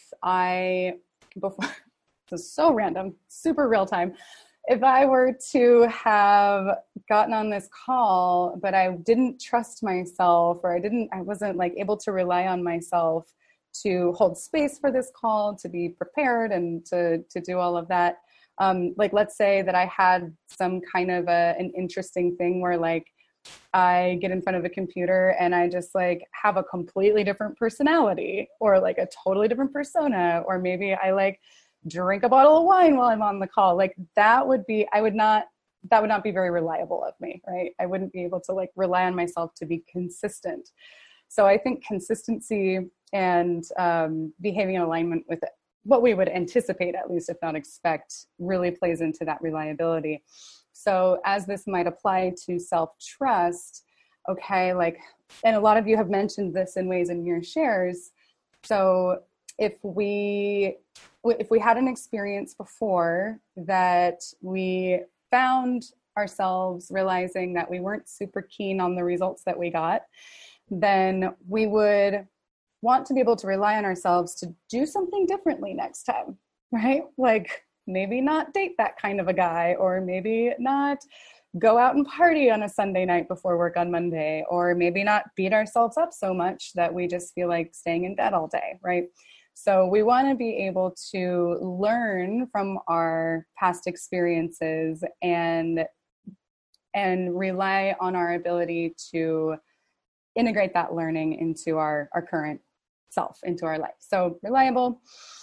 is so random, super real time. If I were to have gotten on this call, but I didn't trust myself, or I wasn't like able to rely on myself to hold space for this call, to be prepared, and to do all of that. Like, let's say that I had some kind of an interesting thing where like I get in front of a computer and I just like have a completely different personality, or like a totally different persona, or maybe I like drink a bottle of wine while I'm on the call. Like that would not be very reliable of me, right? I wouldn't be able to like rely on myself to be consistent. So I think consistency and behaving in alignment with what we would anticipate, at least if not expect, really plays into that reliability. So as this might apply to self-trust, okay, like, and a lot of you have mentioned this in ways in your shares. So if we had an experience before that we found ourselves realizing that we weren't super keen on the results that we got, then we would want to be able to rely on ourselves to do something differently next time, right? Like maybe not date that kind of a guy, or maybe not go out and party on a Sunday night before work on Monday, or maybe not beat ourselves up so much that we just feel like staying in bed all day, right? So we want to be able to learn from our past experiences and and rely on our ability to integrate that learning into our current self, into our life. So reliable.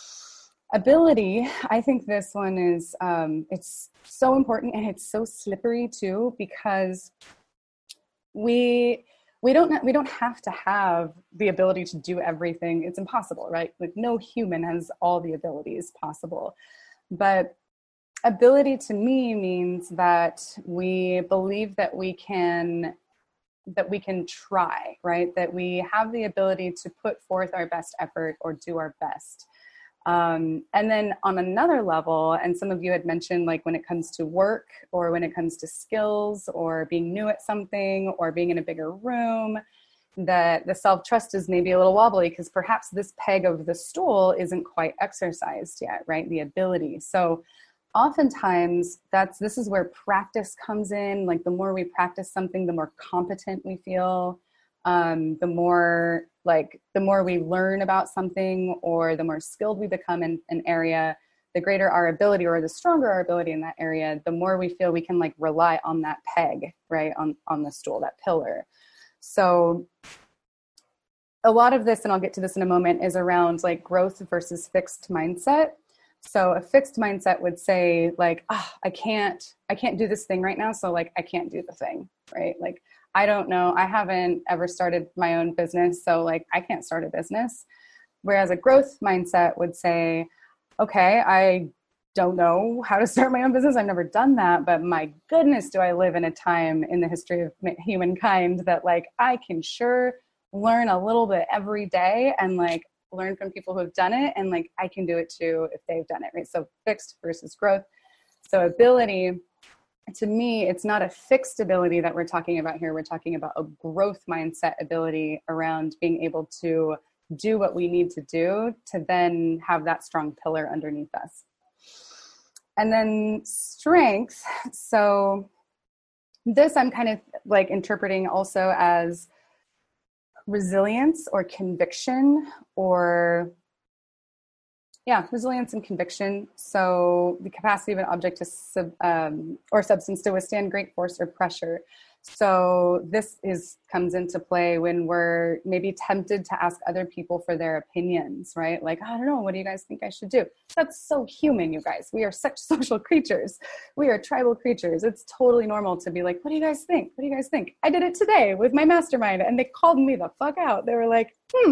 Ability, I think this one is, it's so important, and it's so slippery too, because we don't have to have the ability to do everything. It's impossible, right? Like no human has all the abilities possible. But ability to me means that we believe that we can try, right? That we have the ability to put forth our best effort or do our best. And then on another level, and some of you had mentioned, like when it comes to work or when it comes to skills or being new at something or being in a bigger room, that the self-trust is maybe a little wobbly because perhaps this peg of the stool isn't quite exercised yet, right? The ability. So oftentimes this is where practice comes in. Like the more we practice something, the more competent we feel. The more we learn about something, or the more skilled we become in an area, the greater our ability, or the stronger our ability in that area, the more we feel we can like rely on that peg, right? On the stool, that pillar. So a lot of this, and I'll get to this in a moment, is around like growth versus fixed mindset. So a fixed mindset would say like, I can't do this thing right now. So like, I can't do the thing, right? Like, I don't know. I haven't ever started my own business. So like, I can't start a business. Whereas a growth mindset would say, okay, I don't know how to start my own business. I've never done that, but my goodness, do I live in a time in the history of humankind that like, I can sure learn a little bit every day and like learn from people who have done it. And like, I can do it too if they've done it, right? So fixed versus growth. So ability, to me, it's not a fixed ability that we're talking about here. We're talking about a growth mindset ability around being able to do what we need to do to then have that strong pillar underneath us. And then strength. So this I'm kind of like interpreting also as resilience or conviction, or resilience and conviction. So the capacity of an object or substance to withstand great force or pressure. So this comes into play when we're maybe tempted to ask other people for their opinions, right? Like, I don't know, what do you guys think I should do? That's so human, you guys. We are such social creatures. We are tribal creatures. It's totally normal to be like, what do you guys think? What do you guys think? I did it today with my mastermind, and they called me the fuck out. They were like,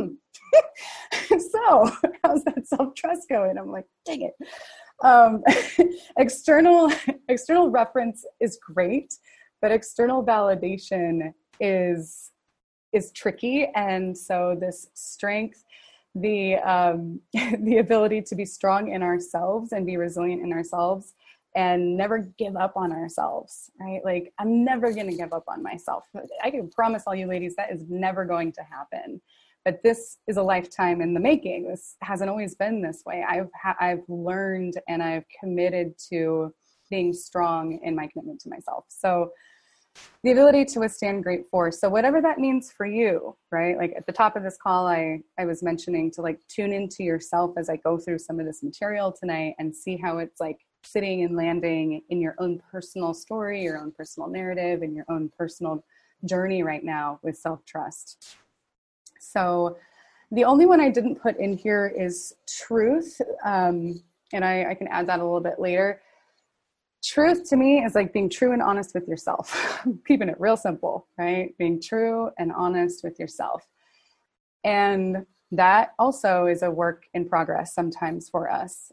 so how's that self-trust going? I'm like, dang it. External reference is great, but external validation is tricky. And so this strength, the ability to be strong in ourselves and be resilient in ourselves and never give up on ourselves, right? Like, I'm never going to give up on myself. I can promise all you ladies that is never going to happen. But this is a lifetime in the making. This hasn't always been this way. I've learned and I've committed to being strong in my commitment to myself. So the ability to withstand great force. So whatever that means for you, right? Like at the top of this call, I was mentioning to like tune into yourself as I go through some of this material tonight and see how it's like sitting and landing in your own personal story, your own personal narrative, and your own personal journey right now with self-trust. So the only one I didn't put in here is truth. And I can add that a little bit later. Truth to me is like being true and honest with yourself, keeping it real simple, right? Being true and honest with yourself. And that also is a work in progress sometimes for us.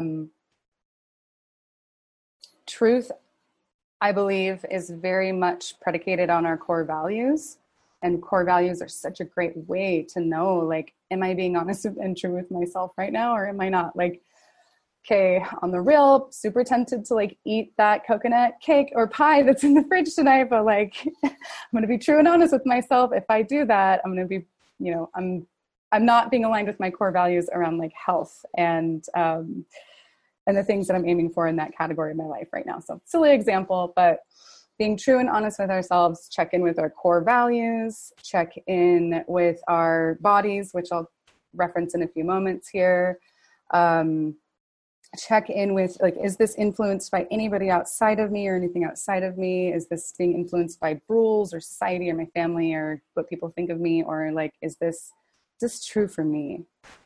Truth, I believe, is very much predicated on our core values. And core values are such a great way to know, like, am I being honest and true with myself right now, or am I not? Like, okay, on the real, super tempted to like eat that coconut cake or pie that's in the fridge tonight, but like, I'm going to be true and honest with myself. If I do that, I'm going to be, I'm not being aligned with my core values around like health and the things that I'm aiming for in that category of my life right now. So silly example, but being true and honest with ourselves, check in with our core values, check in with our bodies, which I'll reference in a few moments here. check in with, like, is this influenced by anybody outside of me or anything outside of me? Is this being influenced by rules or society or my family or what people think of me? Or like, is this true for me?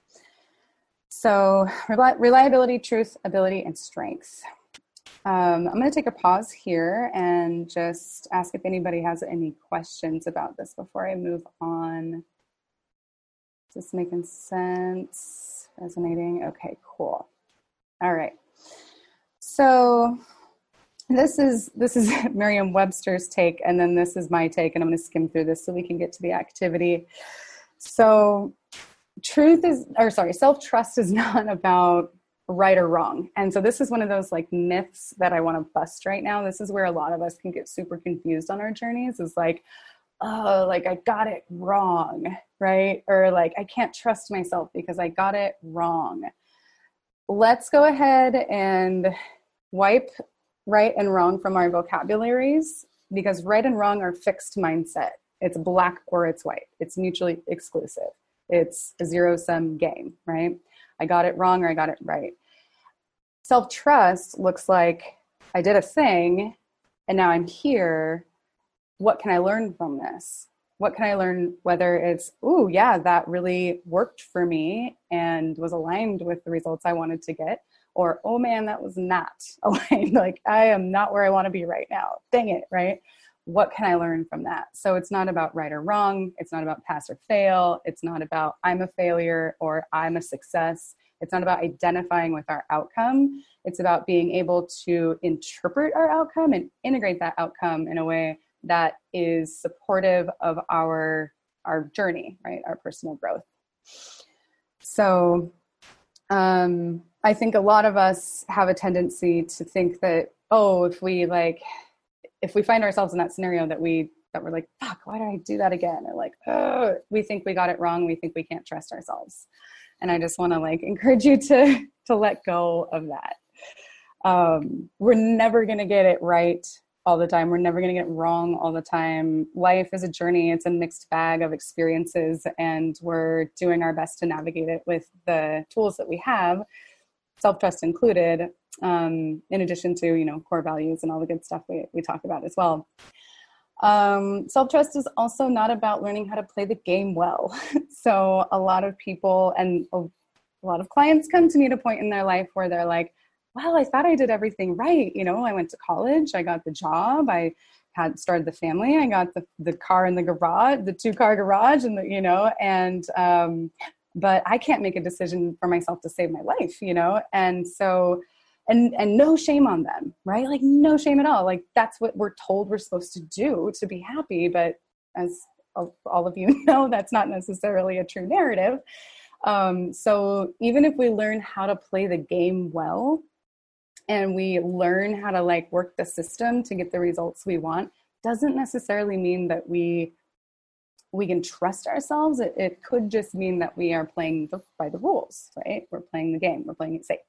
So reliability, truth, ability, and strength. I'm going to take a pause here and just ask if anybody has any questions about this before I move on. Is this making sense? Resonating? Okay, cool. All right. So this is Merriam-Webster's take, and then this is my take, and I'm going to skim through this so we can get to the activity. So self-trust is not about right or wrong. And so this is one of those like myths that I want to bust right now. This is where a lot of us can get super confused on our journeys, is like, oh, like I got it wrong, right? Or like, I can't trust myself because I got it wrong. Let's go ahead and wipe right and wrong from our vocabularies, because right and wrong are fixed mindset. It's black or it's white. It's mutually exclusive. It's a zero-sum game, right? I got it wrong or I got it right. Self-trust looks like I did a thing and now I'm here. What can I learn from this? What can I learn, whether it's, ooh, yeah, that really worked for me and was aligned with the results I wanted to get, or, oh man, that was not aligned. Like, I am not where I want to be right now. Dang it, right? What can I learn from that? So it's not about right or wrong. It's not about pass or fail. It's not about I'm a failure or I'm a success. It's not about identifying with our outcome. It's about being able to interpret our outcome and integrate that outcome in a way that is supportive of our journey, right? Our personal growth. So I think a lot of us have a tendency to think that, oh, if we find ourselves in that scenario that we're like, fuck, why did I do that again? Or like, oh, we think we got it wrong. We think we can't trust ourselves. And I just want to like encourage you to let go of that. We're never going to get it right all the time. We're never going to get it wrong all the time. Life is a journey. It's a mixed bag of experiences, and we're doing our best to navigate it with the tools that we have, self-trust included, in addition to, core values and all the good stuff we talk about as well. Self-trust is also not about learning how to play the game well. So a lot of people and a lot of clients come to me at a point in their life where they're like, well, I thought I did everything right. I went to college, I got the job, I had started the family, I got the car in the garage, the 2-car garage, and but I can't make a decision for myself to save my life, and so, and no shame on them, right? Like, no shame at all. Like, that's what we're told we're supposed to do to be happy. But as all of you know, that's not necessarily a true narrative. So even if we learn how to play the game well, and we learn how to like work the system to get the results we want, doesn't necessarily mean that we can trust ourselves. It could just mean that we are playing by the rules, right? We're playing the game, we're playing it safe.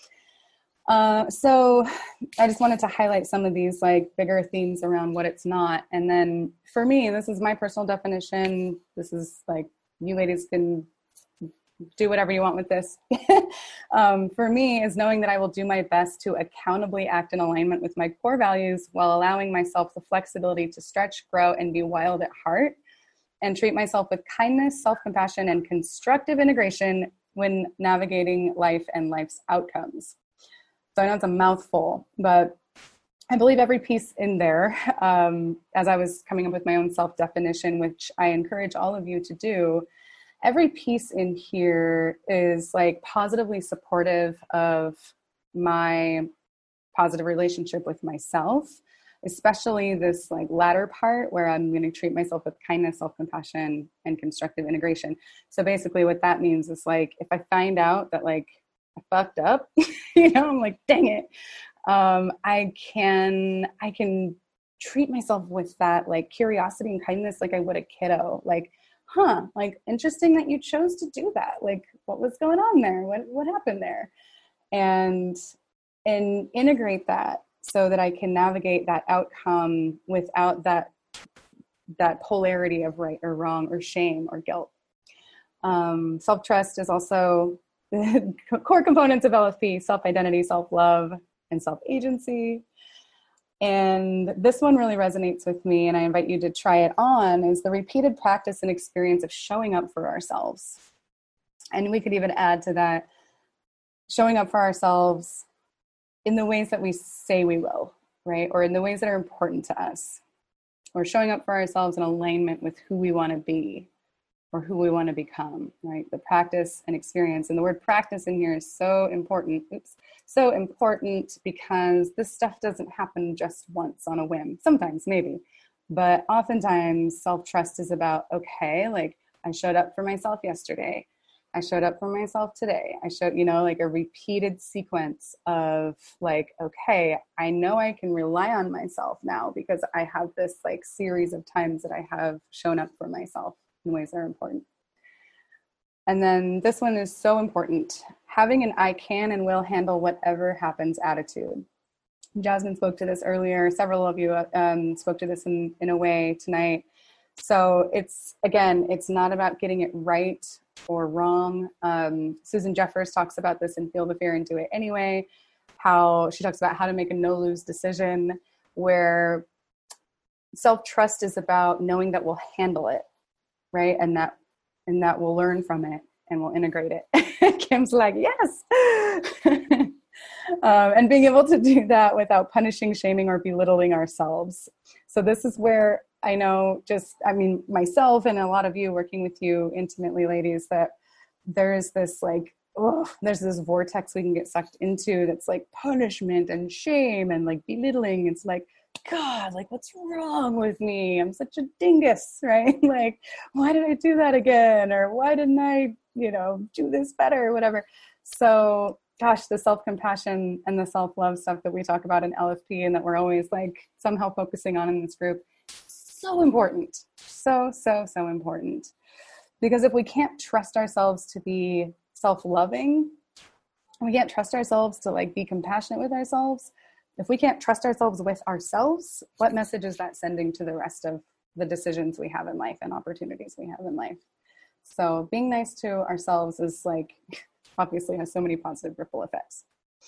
So I just wanted to highlight some of these like bigger themes around what it's not. And then for me, this is my personal definition. This is like, you ladies can do whatever you want with this. For me, is knowing that I will do my best to accountably act in alignment with my core values while allowing myself the flexibility to stretch, grow, and be wild at heart, and treat myself with kindness, self-compassion, and constructive integration when navigating life and life's outcomes. So I know it's a mouthful, but I believe every piece in there, as I was coming up with my own self-definition, which I encourage all of you to do, every piece in here is like positively supportive of my positive relationship with myself, especially this like latter part where I'm going to treat myself with kindness, self-compassion, and constructive integration. So basically what that means is like, if I find out that like I fucked up, I'm like, dang it. I can treat myself with that like curiosity and kindness like I would a kiddo. Like, like interesting that you chose to do that. Like, what was going on there? What happened there? And integrate that so that I can navigate that outcome without that polarity of right or wrong or shame or guilt. Self-trust is also the core components of LFP: self-identity, self-love, and self-agency. And this one really resonates with me, and I invite you to try it on, is the repeated practice and experience of showing up for ourselves. And we could even add to that, showing up for ourselves in the ways that we say we will, right? Or in the ways that are important to us. Or showing up for ourselves in alignment with who we want to be or who we want to become, right? The practice and experience. And the word practice in here is so important. So important because this stuff doesn't happen just once on a whim. Sometimes, maybe. But oftentimes, self-trust is about, okay, like I showed up for myself yesterday. I showed up for myself today. I showed, like a repeated sequence of like, okay, I know I can rely on myself now because I have this like series of times that I have shown up for myself in ways that are important. And then this one is so important. Having an I can and will handle whatever happens attitude. Jasmine spoke to this earlier. Several of you spoke to this in a way tonight. So it's not about getting it right or wrong. Susan Jeffers talks about this in Feel the Fear and Do It Anyway, how she talks about how to make a no-lose decision, where self-trust is about knowing that we'll handle it, right? And that we'll learn from it and we'll integrate it. Kim's like, yes. And being able to do that without punishing, shaming, or belittling ourselves. So this is where I know myself and a lot of you working with you intimately, ladies, that there's this like, there's this vortex we can get sucked into that's like punishment and shame and like belittling. It's like, God, like what's wrong with me? I'm such a dingus, right? Like, why did I do that again? Or why didn't I, do this better or whatever? So gosh, the self-compassion and the self-love stuff that we talk about in LFP and that we're always like somehow focusing on in this group, so important. So important. Because if we can't trust ourselves to be self-loving, we can't trust ourselves to like be compassionate with ourselves, if we can't trust ourselves with ourselves, what message is that sending to the rest of the decisions we have in life and opportunities we have in life? So being nice to ourselves is like, obviously has so many positive ripple effects.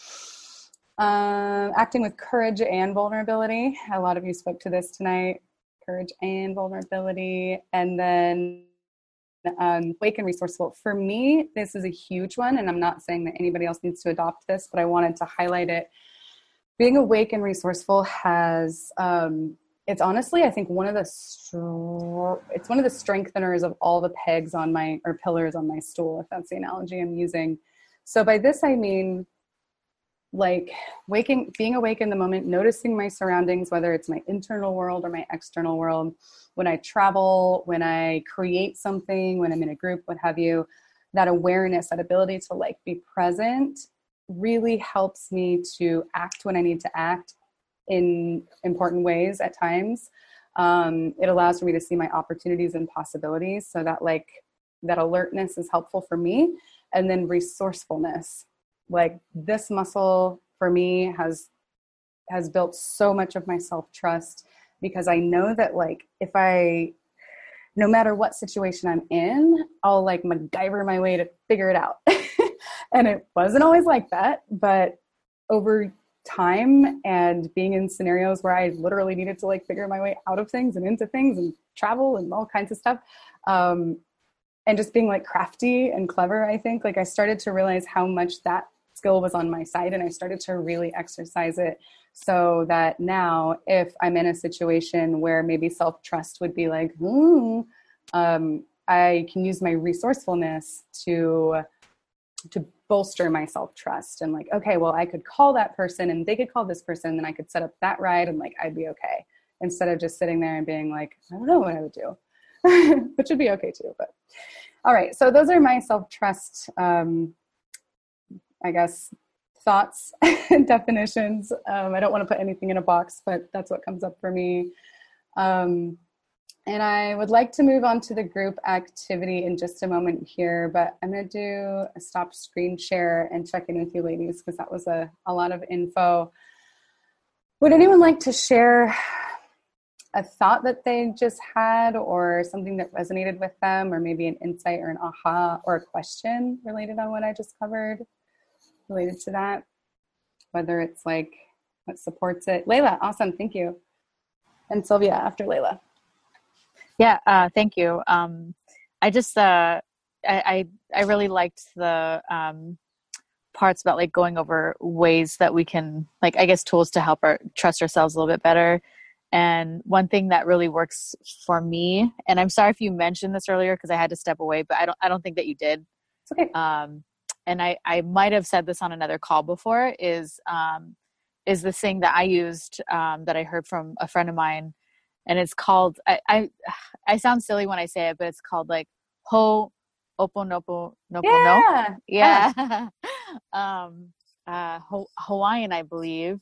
Acting with courage and vulnerability. A lot of you spoke to this tonight. Courage and vulnerability. And then wake and resourceful. For me, this is a huge one, and I'm not saying that anybody else needs to adopt this, but I wanted to highlight it. Being awake and resourceful has, it's honestly, I think it's one of the strengtheners of all the pegs on or pillars on my stool, if that's the analogy I'm using. So by this, I mean, like being awake in the moment, noticing my surroundings, whether it's my internal world or my external world, when I travel, when I create something, when I'm in a group, what have you, that awareness, that ability to like be present really helps me to act when I need to act in important ways at times. It allows for me to see my opportunities and possibilities. So that alertness is helpful for me. And then resourcefulness, like this muscle for me has built so much of my self-trust, because I know that like no matter what situation I'm in, I'll like MacGyver my way to figure it out. And it wasn't always like that, but over time and being in scenarios where I literally needed to like figure my way out of things and into things and travel and all kinds of stuff, and just being like crafty and clever, I think like I started to realize how much that skill was on my side, and I started to really exercise it, so that now if I'm in a situation where maybe self-trust would be like, I can use my resourcefulness to bolster my self-trust, and like, okay, well, I could call that person and they could call this person and I could set up that ride and like I'd be okay, instead of just sitting there and being like, I don't know what I would do, which would be okay too. But all right, so those are my self-trust I guess thoughts and definitions. I don't want to put anything in a box, but that's what comes up for me. And I would like to move on to the group activity in just a moment here, but I'm going to do a stop screen share and check in with you ladies, because that was a lot of info. Would anyone like to share a thought that they just had, or something that resonated with them, or maybe an insight or an aha or a question related on what I just covered related to that, whether it's like what supports it. Layla, awesome. Thank you. And Sylvia after Layla. Yeah, thank you. I just I really liked the parts about like going over ways that we can, like, I guess, tools to help trust ourselves a little bit better. And one thing that really works for me, and I'm sorry if you mentioned this earlier because I had to step away, but I don't think that you did. It's okay. And I might have said this on another call before, is this thing that I used that I heard from a friend of mine, and it's called, I sound silly when I say it, but it's called like Ho'oponopono. Yeah. Hawaiian, I believe.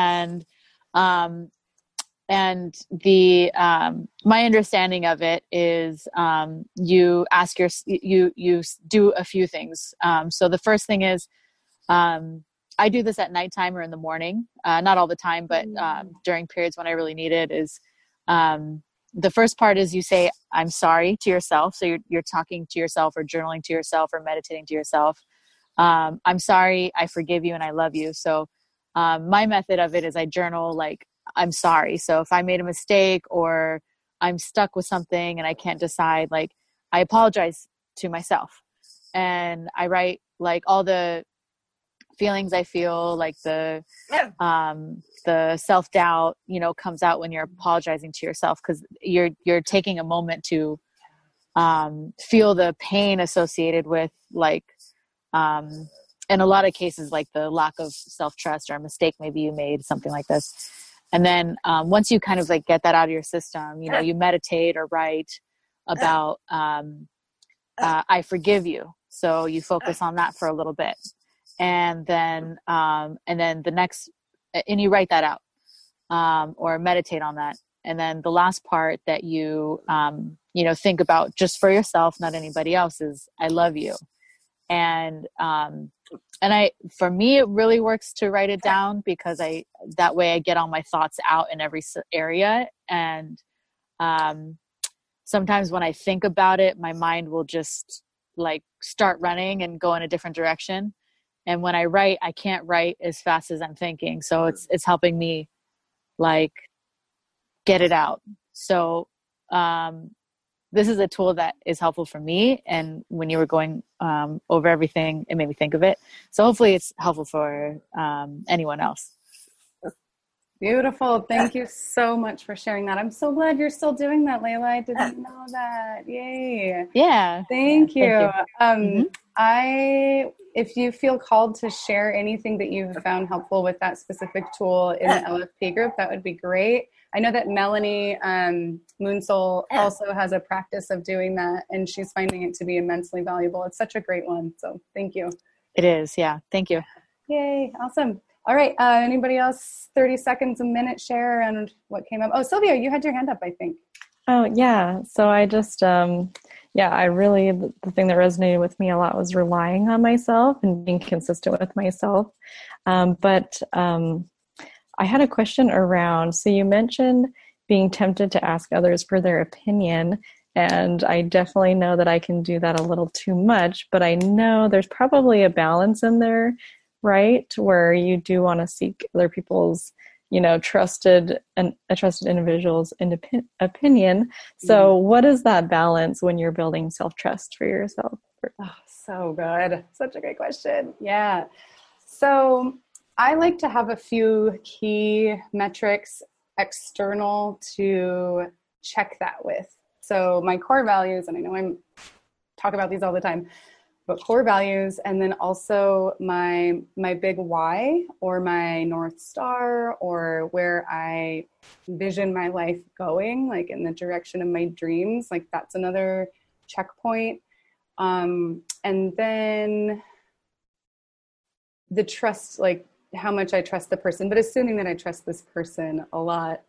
And the my understanding of it is you ask you do a few things. So the first thing is I do this at nighttime or in the morning, not all the time, but during periods when I really need it. Is the first part is you say I'm sorry to yourself. So you're talking to yourself or journaling to yourself or meditating to yourself. I'm sorry, I forgive you, and I love you. So my method of it is I journal like I'm sorry. So if I made a mistake or I'm stuck with something and I can't decide, like I apologize to myself, and I write like all the feelings I feel, like the self-doubt, comes out when you're apologizing to yourself, because you're taking a moment to feel the pain associated with like in a lot of cases like the lack of self-trust or a mistake maybe you made, something like this. And then once you kind of like get that out of your system, you meditate or write about I forgive you. So you focus on that for a little bit. And then the next, and you write that out or meditate on that. And then the last part that you think about just for yourself, not anybody else, is I love you. And for me, it really works to write it down, because that way I get all my thoughts out in every area. And sometimes when I think about it, my mind will just like start running and go in a different direction. And when I write, I can't write as fast as I'm thinking. So it's helping me like get it out. So this is a tool that is helpful for me. And when you were going over everything, it made me think of it. So hopefully it's helpful for anyone else. Beautiful. Thank you so much for sharing that. I'm so glad you're still doing that, Layla. I didn't know that. Yay. Yeah. Thank you. Thank you. If you feel called to share anything that you've found helpful with that specific tool in the LFP group, that would be great. I know that Melanie Moonsoul also has a practice of doing that, and she's finding it to be immensely valuable. It's such a great one. So thank you. It is. Yeah. Thank you. Yay. Awesome. All right. Anybody else? 30 seconds, a minute share and what came up. Oh, Sylvia, you had your hand up, I think. Oh, yeah. So I just, I really, the thing that resonated with me a lot was relying on myself and being consistent with myself. But I had a question around, so you mentioned being tempted to ask others for their opinion, and I definitely know that I can do that a little too much, but I know there's probably a balance in there, right? Where you do want to seek other people's, trusted individual's opinion. So what is that balance when you're building self-trust for yourself? Oh, so good. Such a great question. Yeah. So I like to have a few key metrics external to check that with. So my core values, and I know I'm talk about these all the time, but core values, and then also my big why, or my North Star, or where I envision my life going, like in the direction of my dreams, like that's another checkpoint. And then the trust, like how much I trust the person, but assuming that I trust this person a lot,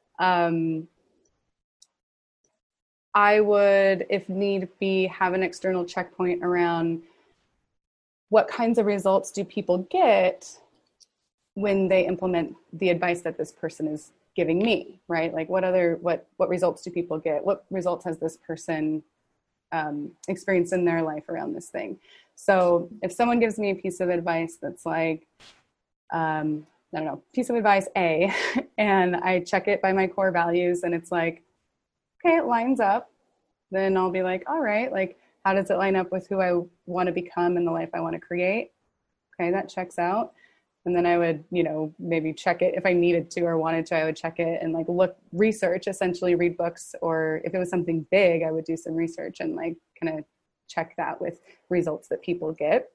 I would, if need be, have an external checkpoint around what kinds of results do people get when they implement the advice that this person is giving me, right? Like what results do people get? What results has this person experienced in their life around this thing? So if someone gives me a piece of advice that's like, I don't know, piece of advice A, and I check it by my core values and it's like, okay, it lines up, then I'll be like, all right, like, how does it line up with who I want to become and the life I want to create? Okay, that checks out. And then I would, maybe check it if I needed to or wanted to, I would check it and like research, essentially read books, or if it was something big, I would do some research and like kind of check that with results that people get.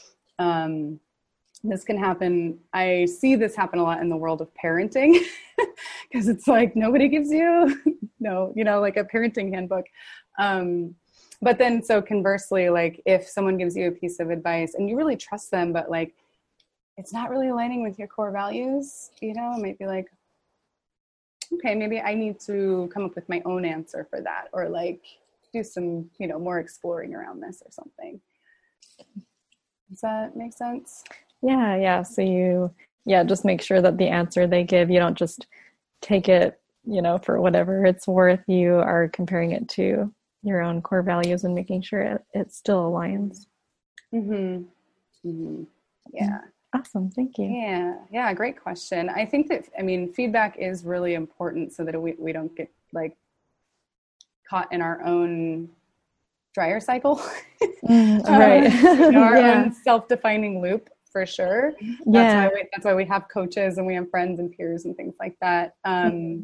This can happen. I see this happen a lot in the world of parenting because it's like nobody gives you like a parenting handbook. But then so conversely, like if someone gives you a piece of advice and you really trust them, but like it's not really aligning with your core values, it might be like, okay, maybe I need to come up with my own answer for that, or like do some, more exploring around this or something. Does that make sense? Yeah. So just make sure that the answer they give, you don't just take it, for whatever it's worth. You are comparing it to your own core values and making sure it still aligns. Mm-hmm. Mm-hmm. Yeah. Awesome. Thank you. Yeah. Great question. I think that, feedback is really important so that we don't get like caught in our own dryer cycle, right? Our own self-defining loop, for sure. That's why we have coaches and we have friends and peers and things like that. And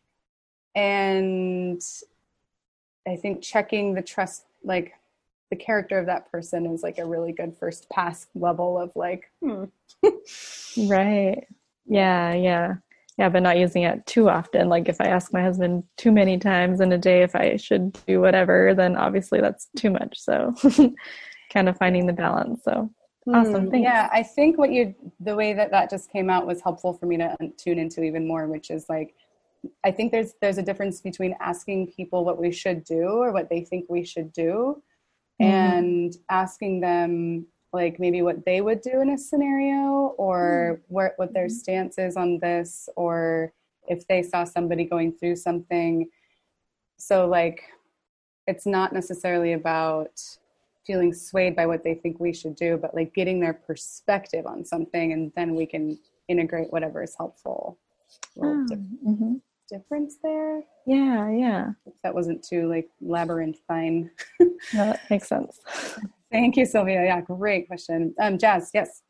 I think checking the trust, like the character of that person, is like a really good first pass level of like, Right. Yeah, but not using it too often. Like if I ask my husband too many times in a day if I should do whatever, then obviously that's too much. So kind of finding the balance. So awesome. Thanks. Yeah, I think the way that just came out was helpful for me to tune into even more, which is like, I think there's a difference between asking people what we should do or what they think we should do, and asking them like maybe what they would do in a scenario, or what their stance is on this, or if they saw somebody going through something. So like, it's not necessarily about feeling swayed by what they think we should do, but like getting their perspective on something, and then we can integrate whatever is helpful. Difference there. Yeah. If that wasn't too like labyrinthine. No, that makes sense. Thank you, Sylvia. Yeah, great question. Jazz, yes.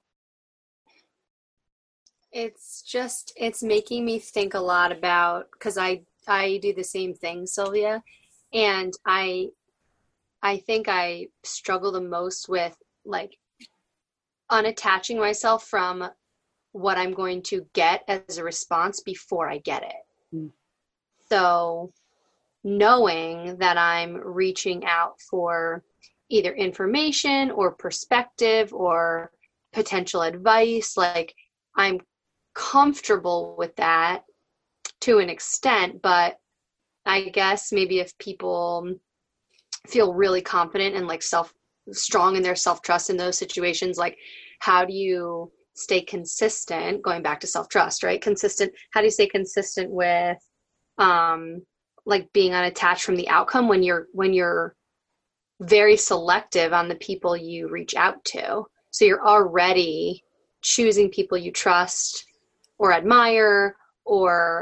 It's making me think a lot about, because I do the same thing, Sylvia, and I think I struggle the most with like unattaching myself from what I'm going to get as a response before I get it. So knowing that I'm reaching out for either information or perspective or potential advice, like I'm comfortable with that to an extent, but I guess maybe if people feel really confident and like strong in their self-trust in those situations, like how do you stay consistent, going back to self-trust, right? How do you stay consistent with like being unattached from the outcome when you're very selective on the people you reach out to? So you're already choosing people you trust or admire or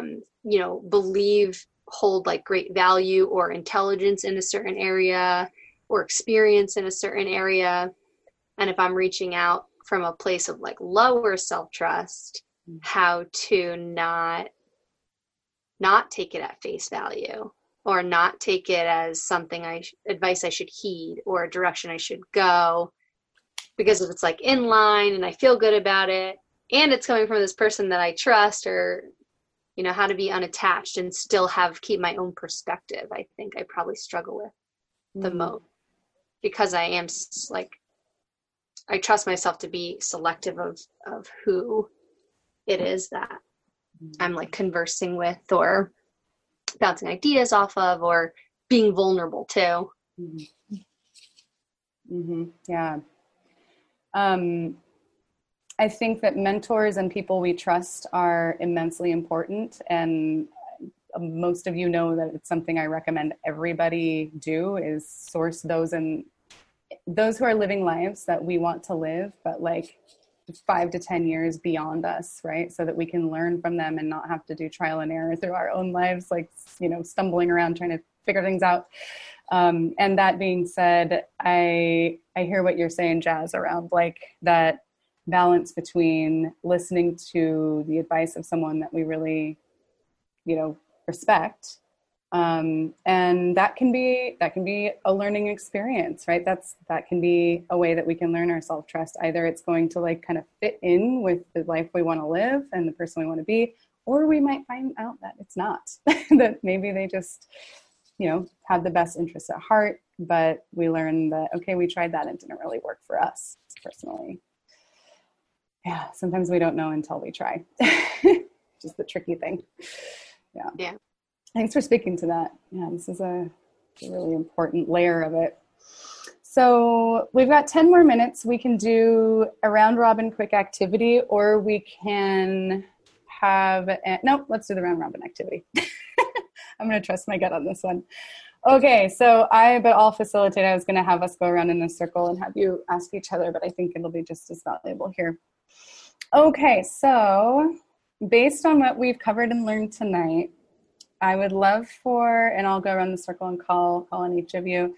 hold like great value or intelligence in a certain area or experience in a certain area. And if I'm reaching out from a place of like lower self-trust, how to not take it at face value, or not take it as something advice I should heed or a direction I should go, because if it's like in line and I feel good about it and it's coming from this person that I trust, or how to be unattached and still keep my own perspective, I think I probably struggle with the most, because I am like, I trust myself to be selective of who it is that I'm like conversing with or bouncing ideas off of or being vulnerable to. Yeah. I think that mentors and people we trust are immensely important. And most of you know that it's something I recommend everybody do, is source those who are living lives that we want to live, but like 5 to 10 years beyond us, right? So that we can learn from them and not have to do trial and error through our own lives, like, stumbling around trying to figure things out. And that being said, I hear what you're saying, Jazz, around like that balance between listening to the advice of someone that we really, respect. And that can be a learning experience, right? That can be a way that we can learn our self-trust. Either it's going to like kind of fit in with the life we want to live and the person we want to be, or we might find out that it's not, that maybe they just, have the best interests at heart, but we learn that, okay, we tried that and it didn't really work for us personally. Yeah. Sometimes we don't know until we try. Just the tricky thing. Yeah. Thanks for speaking to that. Yeah, this is a really important layer of it. So we've got 10 more minutes. We can do a round robin quick activity, or we can let's do the round robin activity. I'm going to trust my gut on this one. Okay, so I'll facilitate. I was going to have us go around in a circle and have you ask each other, but I think it'll be just as valuable here. Okay, so based on what we've covered and learned tonight, I would love and I'll go around the circle and call on each of you.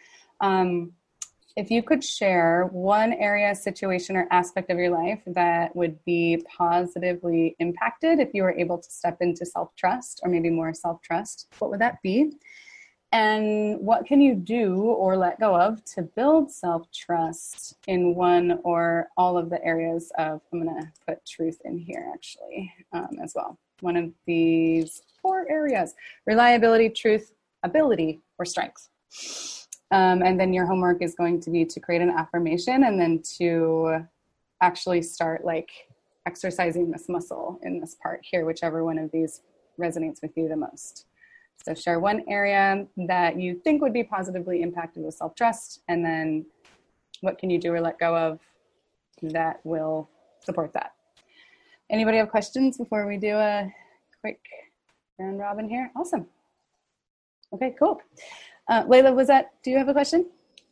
If you could share one area, situation, or aspect of your life that would be positively impacted if you were able to step into self-trust, or maybe more self-trust, what would that be? And what can you do or let go of to build self-trust in one or all of the areas of, I'm going to put truth in here actually as well. One of these 4 areas: reliability, truth, ability, or strength. And then your homework is going to be to create an affirmation and then to actually start like exercising this muscle in this part here, whichever one of these resonates with you the most. So share one area that you think would be positively impacted with self-trust, and then what can you do or let go of that will support that. Anybody have questions before we do a quick round robin here? Awesome. Okay, cool. Layla, do you have a question?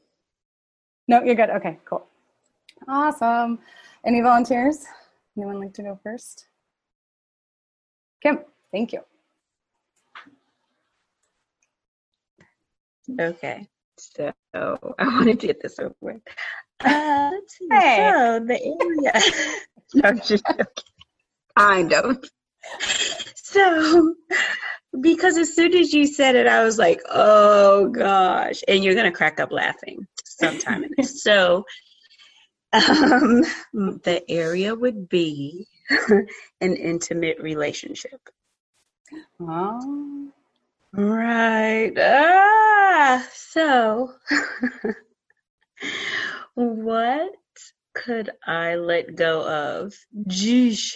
No, you're good. Okay, cool. Awesome. Any volunteers? Anyone like to go first? Kim, thank you. Okay, so I want to get this over with. Let's see. Hey. So the area. No, just joking. Kind of. So, because as soon as you said it, I was like, oh gosh, and you're gonna crack up laughing sometime in this. So, the area would be an intimate relationship. Oh. Right. So, what could I let go of? Geesh.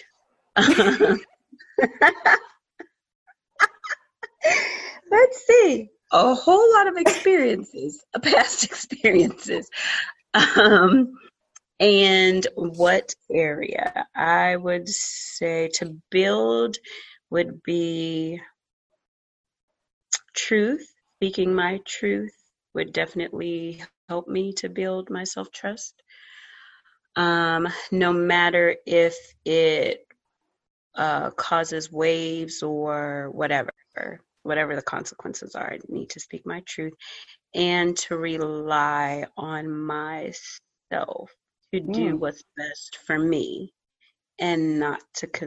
Let's see. A whole lot of experiences, past experiences. And what area? I would say to build would be truth. Speaking my truth would definitely help me to build my self-trust. No matter if it causes waves or whatever the consequences are, I need to speak my truth and to rely on myself to do what's best for me, and not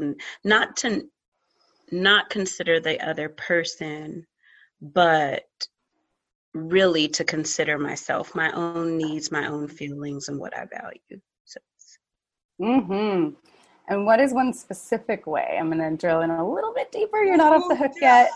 consider the other person, but really to consider myself, my own needs, my own feelings, and what I value. So. Mm-hmm. And what is one specific way? I'm going to drill in a little bit deeper. You're not off the hook yet.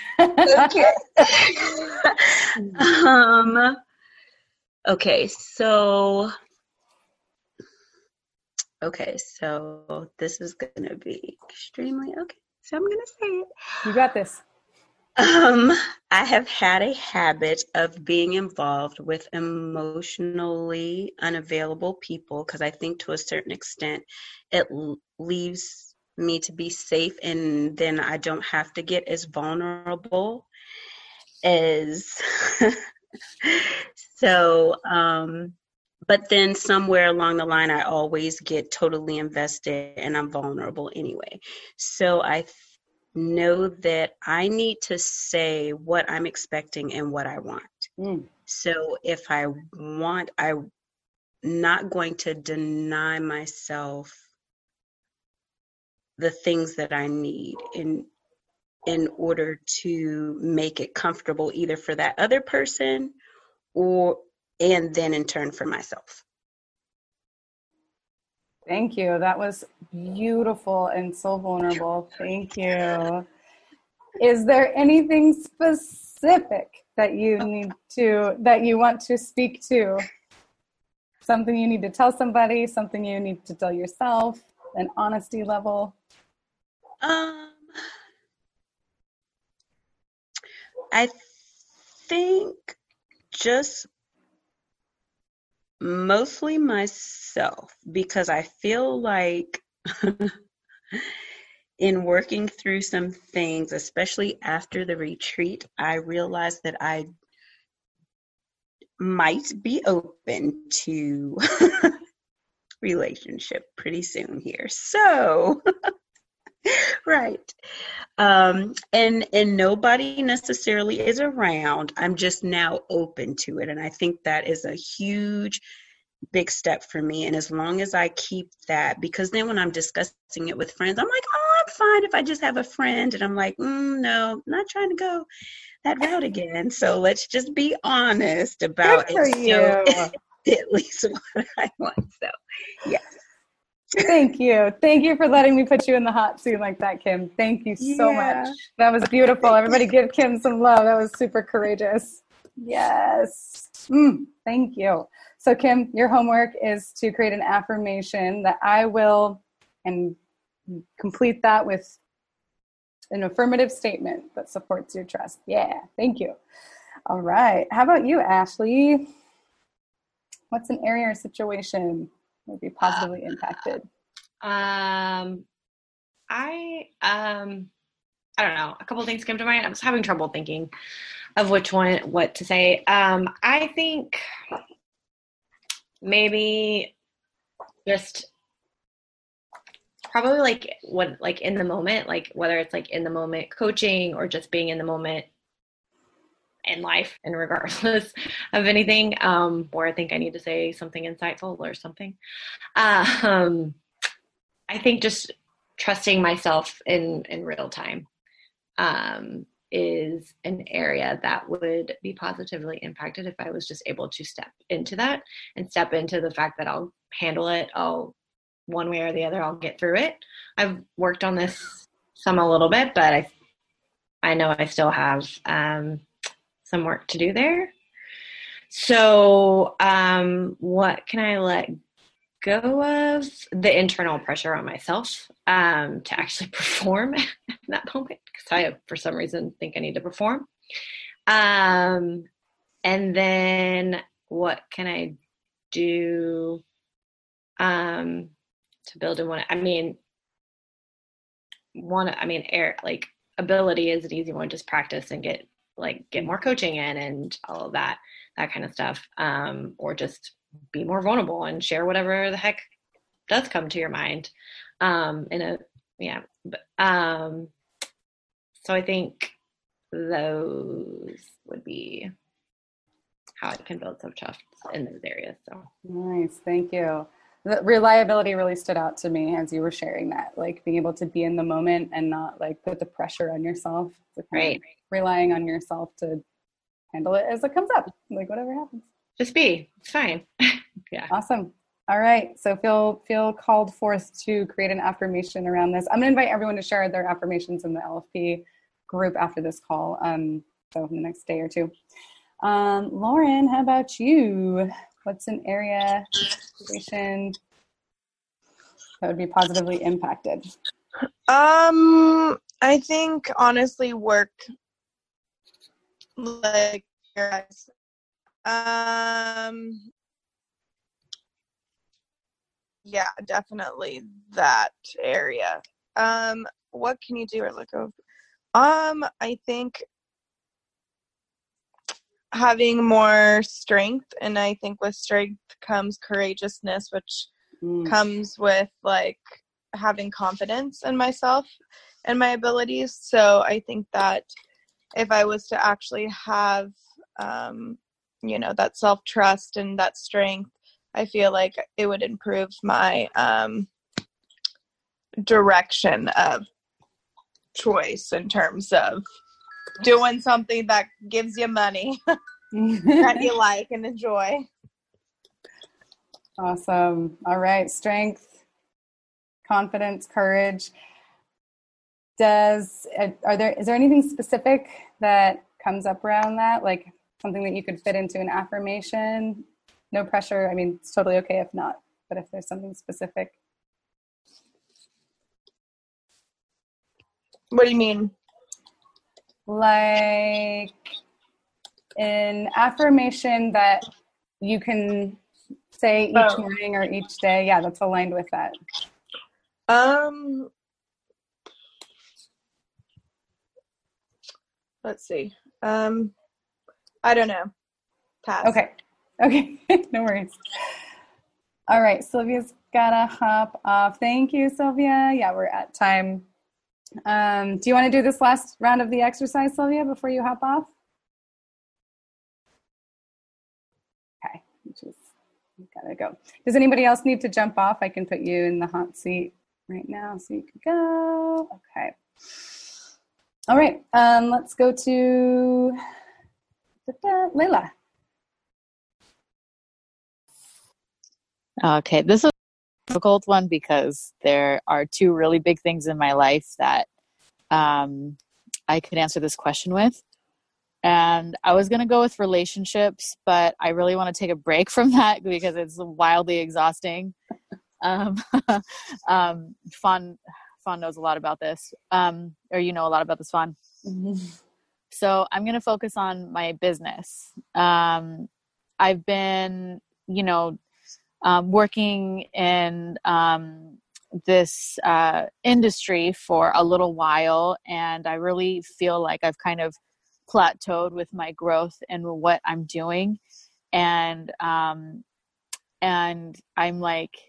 Okay, so this is going to be extremely, so I'm going to say it. You got this. I have had a habit of being involved with emotionally unavailable people because I think to a certain extent it leaves me to be safe, and then I don't have to get as vulnerable as so but then somewhere along the line I always get totally invested and I'm vulnerable anyway. So I know that I need to say what I'm expecting and what I want. So if I want, I'm not going to deny myself the things that I need in order to make it comfortable either for that other person and then in turn for myself. Thank you. That was beautiful and so vulnerable. Thank you. Is there anything specific that you want to speak to? Something you need to tell somebody, something you need to tell yourself, an honesty level? I think just mostly myself, because I feel like in working through some things, especially after the retreat, I realized that I might be open to relationship pretty soon here. So, right. And nobody necessarily is around. I'm just now open to it. And I think that is a huge, big step for me. And as long as I keep that, because then when I'm discussing it with friends, I'm like, oh, I'm fine if I just have a friend. And I'm like, no, I'm not trying to go that route again. So let's just be honest about Good for it. you. So at least what I want. So, yes. Thank you. Thank you for letting me put you in the hot seat like that, Kim. Thank you so much. That was beautiful. Everybody give Kim some love. That was super courageous. Yes. Thank you. So, Kim, your homework is to create an affirmation that I will, and complete that with an affirmative statement that supports your trust. Yeah. Thank you. All right. How about you, Ashley? What's an area or situation would be positively impacted? I don't know. A couple of things came to mind. I was having trouble thinking of what to say. I think maybe just probably like in the moment, like whether it's like in the moment coaching or just being in the moment in life, and regardless of anything, or I think I need to say something insightful or something. I think just trusting myself in real time is an area that would be positively impacted if I was just able to step into that and step into the fact that I'll handle it. One way or the other, I'll get through it. I've worked on this a little bit, but I know I still have some work to do there. So what can I let go of? The internal pressure on myself to actually perform in that moment, because I, for some reason, think I need to perform. And then what can I do to build in one? Ability is an easy one. Just practice and get more coaching in and all of that kind of stuff. Or just be more vulnerable and share whatever the heck does come to your mind. So I think those would be how I can build self-trust in those areas. So nice. Thank you. The reliability really stood out to me as you were sharing that, like being able to be in the moment and not like put the pressure on yourself. Right. Relying on yourself to handle it as it comes up, like whatever happens. Just be. It's fine. Yeah. Awesome. All right. So feel called forth to create an affirmation around this. I'm going to invite everyone to share their affirmations in the LFP group after this call. So in the next day or two. Lauren, how about you? What's an area, situation that would be positively impacted? I think honestly work Like, yeah, definitely that area. What can you do or look over? I think having more strength, and I think with strength comes courageousness, which comes with like having confidence in myself and my abilities. So I think that if I was to actually have that self-trust and that strength, I feel like it would improve my direction of choice in terms of doing something that gives you money that you like and enjoy. Awesome. All right. Strength, confidence, courage. Is there anything specific that comes up around that? Like something that you could fit into an affirmation? No pressure. I mean, it's totally okay if not, but if there's something specific. What do you mean? Like an affirmation that you can say each morning or each day. Yeah, that's aligned with that. Let's see. I don't know. Pass. Okay. No worries. All right. Sylvia's gotta hop off. Thank you, Sylvia. Yeah, we're at time. Do you want to do this last round of the exercise, Sylvia, before you hop off? Okay. You gotta go. Does anybody else need to jump off? I can put you in the hot seat right now so you can go. Okay. All right. Let's go to Layla. Okay, this is a difficult one because there are two really big things in my life that I could answer this question with. And I was going to go with relationships, but I really want to take a break from that because it's wildly exhausting. Fawn knows a lot about this, or you know a lot about this, Fawn. Mm-hmm. So I'm going to focus on my business. I've been, working in this industry for a little while, and I really feel like I've kind of plateaued with my growth and what I'm doing. And I'm like,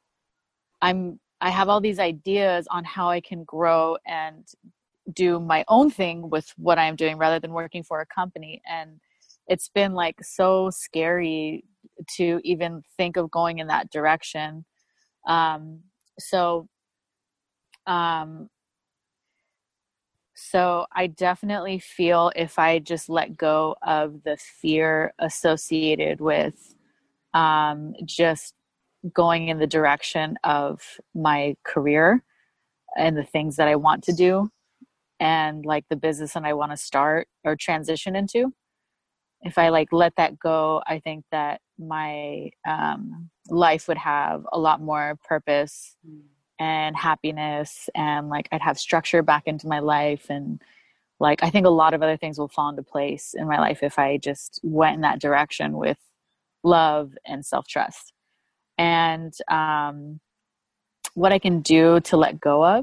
I have all these ideas on how I can grow and do my own thing with what I'm doing rather than working for a company. And it's been like so scary to even think of going in that direction. So I definitely feel if I just let go of the fear associated with just going in the direction of my career and the things that I want to do and like the business that I want to start or transition into, if I like let that go, I think that my life would have a lot more purpose and happiness, and like I'd have structure back into my life, and like I think a lot of other things will fall into place in my life if I just went in that direction with love and self-trust. And what I can do to let go of,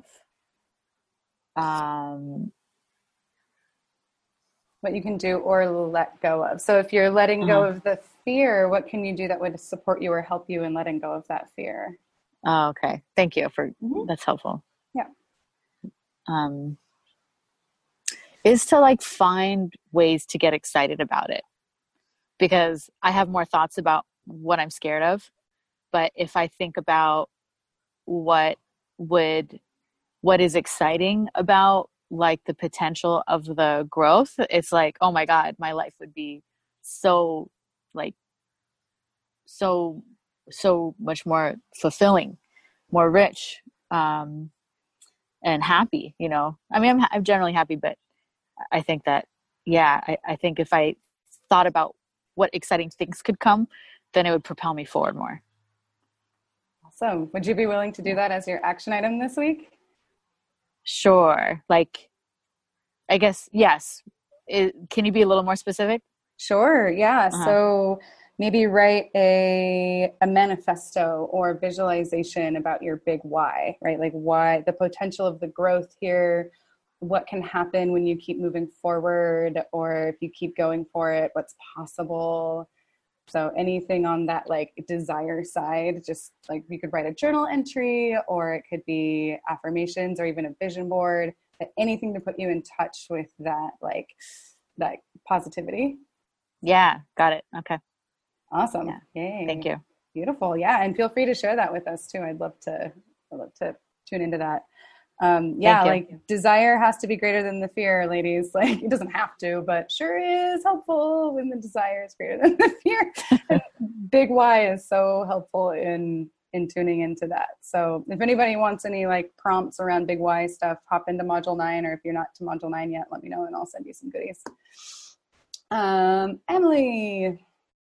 what you can do or let go of. So if you're letting go of the fear, what can you do that would support you or help you in letting go of that fear? Oh, okay. Thank you for that's helpful. Yeah. Is to like find ways to get excited about it, because I have more thoughts about what I'm scared of. But if I think about what is exciting about like the potential of the growth, it's like, oh my God, my life would be so much more fulfilling, more rich, and happy, I mean, I'm generally happy, but I think that, I think if I thought about what exciting things could come, then it would propel me forward more. Awesome. Would you be willing to do that as your action item this week? Sure. Like, I guess, yes. can you be a little more specific? Sure. Yeah. So maybe write a manifesto or visualization about your big why, right? Like why, the potential of the growth here, what can happen when you keep moving forward, or if you keep going for it, what's possible. So anything on that like desire side, just like you could write a journal entry, or it could be affirmations or even a vision board, but anything to put you in touch with that, like that positivity. Yeah. Got it. Okay. Awesome. Yeah. Yay. Thank you. Beautiful. Yeah. And feel free to share that with us too. I'd love to tune into that. Like desire has to be greater than the fear, ladies. Like it doesn't have to, but sure is helpful when the desire is greater than the fear. And big why is so helpful in tuning into that. So if anybody wants any like prompts around big why stuff, hop into module 9, or if you're not to module 9 yet, let me know and I'll send you some goodies. Emily.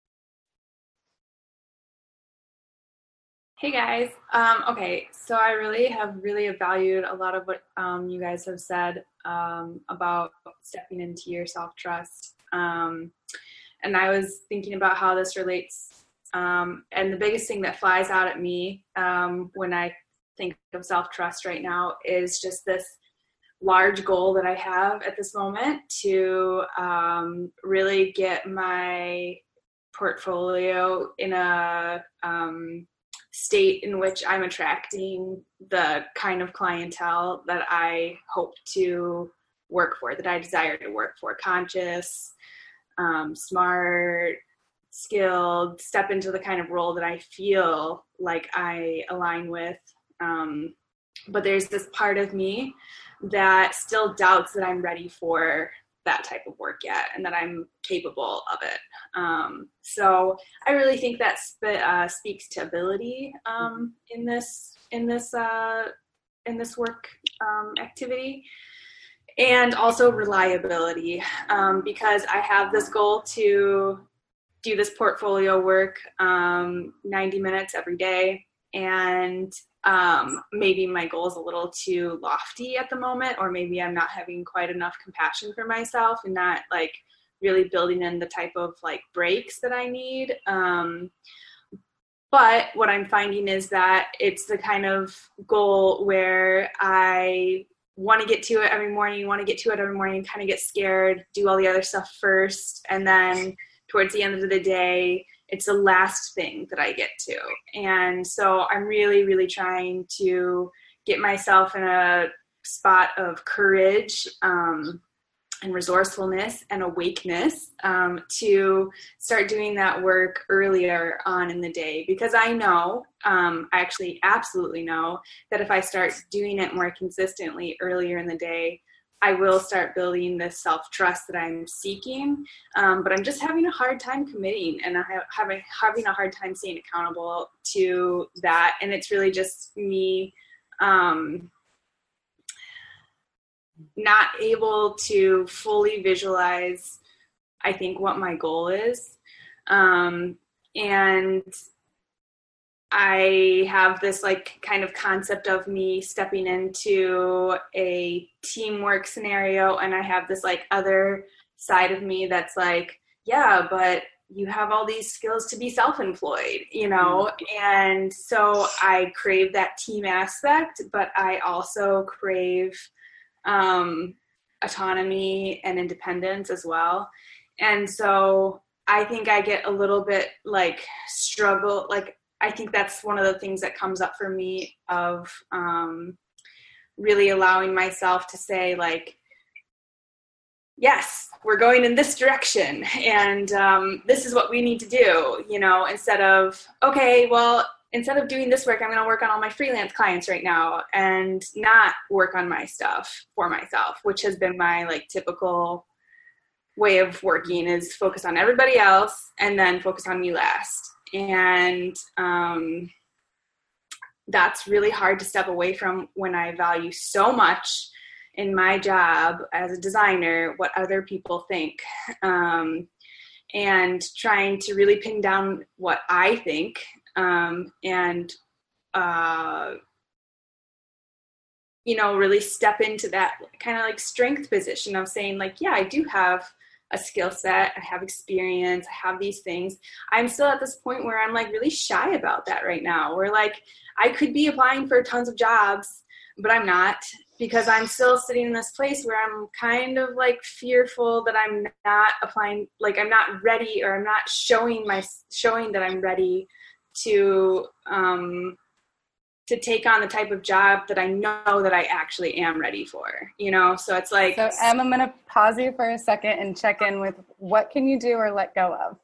Hey guys. Okay, so I really have valued a lot of what you guys have said about stepping into your self-trust. And I was thinking about how this relates. And the biggest thing that flies out at me when I think of self-trust right now is just this large goal that I have at this moment to really get my portfolio in a state in which I'm attracting the kind of clientele that I hope to work for, that I desire to work for. Conscious, smart, skilled, step into the kind of role that I feel like I align with. But there's this part of me that still doubts that I'm ready for that type of work yet and that I'm capable of it. So I really think that speaks to ability in this work activity, and also reliability, because I have this goal to do this portfolio work 90 minutes every day, and maybe my goal is a little too lofty at the moment, or maybe I'm not having quite enough compassion for myself and not like really building in the type of like breaks that I need. But what I'm finding is that it's the kind of goal where I want to get to it every morning, kind of get scared, do all the other stuff first, and then towards the end of the day, it's the last thing that I get to. And so I'm really, really trying to get myself in a spot of courage and resourcefulness and awakeness to start doing that work earlier on in the day. Because I know, I actually absolutely know, that if I start doing it more consistently earlier in the day, I will start building this self-trust that I'm seeking, but I'm just having a hard time committing, and I'm having a hard time staying accountable to that. And it's really just me not able to fully visualize, I think, what my goal is. And I have this like kind of concept of me stepping into a teamwork scenario, and I have this like other side of me that's like, yeah, but you have all these skills to be self-employed, you know? And so I crave that team aspect, but I also crave autonomy and independence as well. And so I think I get a little bit like struggle, like I think that's one of the things that comes up for me of really allowing myself to say like, yes, we're going in this direction, and this is what we need to do, you know, instead of, okay, well, instead of doing this work, I'm going to work on all my freelance clients right now and not work on my stuff for myself, which has been my like typical way of working, is focus on everybody else and then focus on me last. And that's really hard to step away from when I value so much in my job as a designer what other people think, and trying to really pin down what I think, and really step into that kind of like strength position of saying like, yeah, I do have a skill set, I have experience, I have these things. I'm still at this point where I'm like really shy about that right now. Where like I could be applying for tons of jobs, but I'm not, because I'm still sitting in this place where I'm kind of like fearful that I'm not applying, like I'm not ready, or I'm not showing that I'm ready to take on the type of job that I know that I actually am ready for, So it's like. So Em, I'm going to pause you for a second and check in with what can you do or let go of?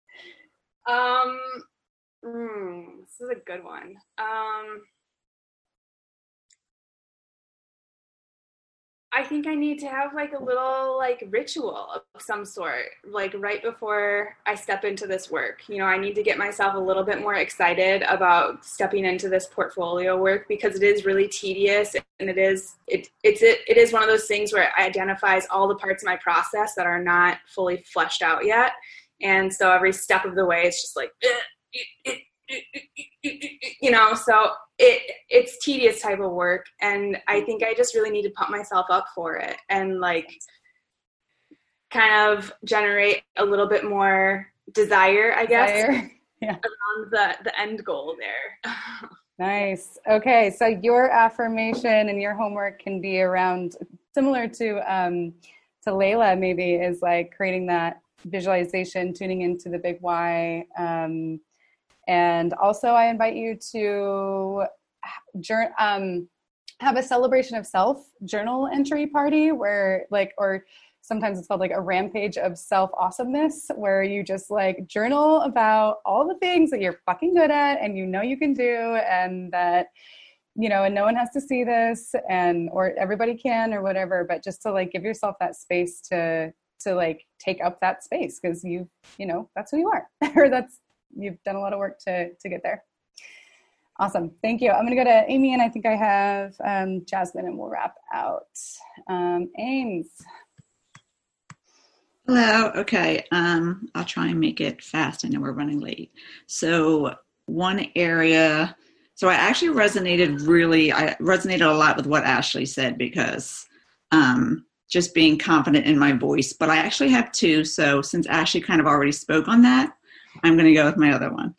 This is a good one. I think I need to have like a little like ritual of some sort, like right before I step into this work. I need to get myself a little bit more excited about stepping into this portfolio work, because it is really tedious, and it is one of those things where it identifies all the parts of my process that are not fully fleshed out yet. And so every step of the way, it's just like, so it's tedious type of work, and I think I just really need to pump myself up for it and like kind of generate a little bit more desire, I guess, yeah, around the end goal there. Nice. Okay, so your affirmation and your homework can be around, similar to Layla, maybe, is like creating that visualization, tuning into the big why. And also I invite you to have a celebration of self journal entry party where like, or sometimes it's called like a rampage of self awesomeness, where you just like journal about all the things that you're fucking good at and you can do, and that, and no one has to see this, and, or everybody can or whatever, but just to like give yourself that space to like take up that space, because that's who you are, or you've done a lot of work to get there. Awesome. Thank you. I'm going to go to Amy, and I think I have Jasmine, and we'll wrap out. Ames. Hello. Okay. I'll try and make it fast. I know we're running late. So one area, I actually resonated a lot with what Ashley said, because just being confident in my voice, but I actually have two. So since Ashley kind of already spoke on that, I'm going to go with my other one,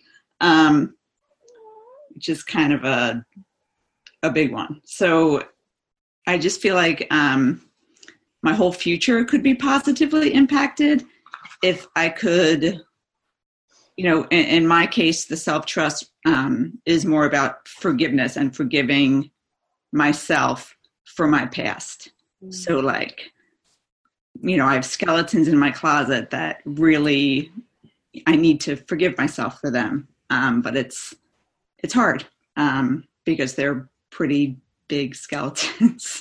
which is kind of a big one. So I just feel like my whole future could be positively impacted if I could, in my case, the self-trust is more about forgiveness and forgiving myself for my past. Mm-hmm. So like, I have skeletons in my closet that really, I need to forgive myself for them. But it's hard because they're pretty big skeletons.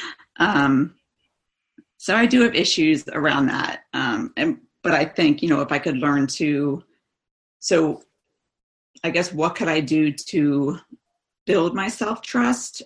So I do have issues around that. But I think, if I could learn so I guess what could I do to build my self-trust?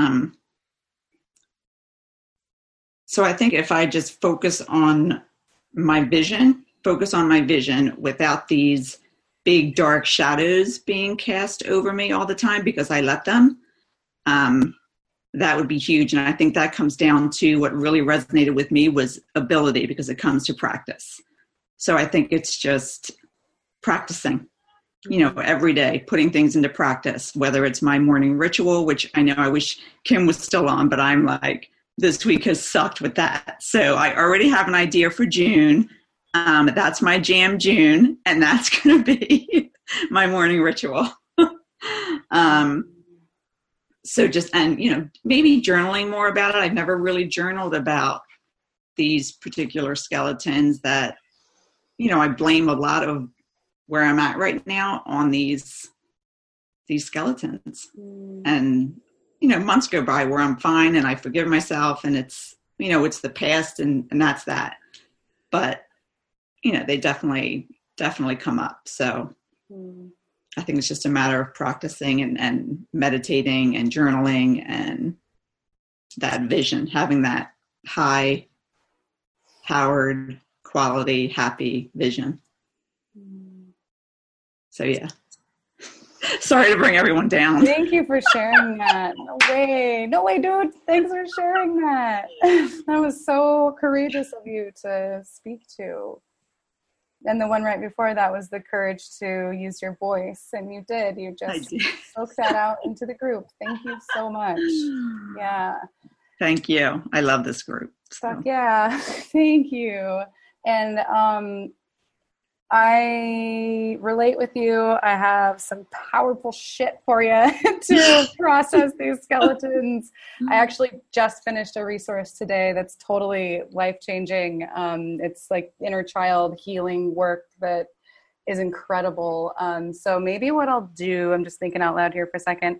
So I think if I just focus on my vision without these big dark shadows being cast over me all the time because I let them, that would be huge. And I think that comes down to what really resonated with me was ability, because it comes to practice. So I think it's just practicing, every day, putting things into practice, whether it's my morning ritual, which I know I wish Kim was still on, but I'm like, this week has sucked with that. So I already have an idea for June. That's my jam June, and that's going to be my morning ritual. So just, and, maybe journaling more about it. I've never really journaled about these particular skeletons that, I blame a lot of where I'm at right now on these skeletons. And, months go by where I'm fine and I forgive myself, and it's, it's the past and that's that. But, they definitely come up. So I think it's just a matter of practicing and meditating and journaling and that vision, having that high powered, quality, happy vision. So yeah. Sorry to bring everyone down. Thank you for sharing that. No way, dude. Thanks for sharing that. That was so courageous of you to speak to. And the one right before that was the courage to use your voice. And you did. You just spoke that out into the group. Thank you so much. Yeah. Thank you. I love this group. So. Fuck yeah. Thank you. And I relate with you. I have some powerful shit for you to process these skeletons. I actually just finished a resource today that's totally life-changing. It's like inner child healing work that is incredible. So maybe what I'll do, I'm just thinking out loud here for a second.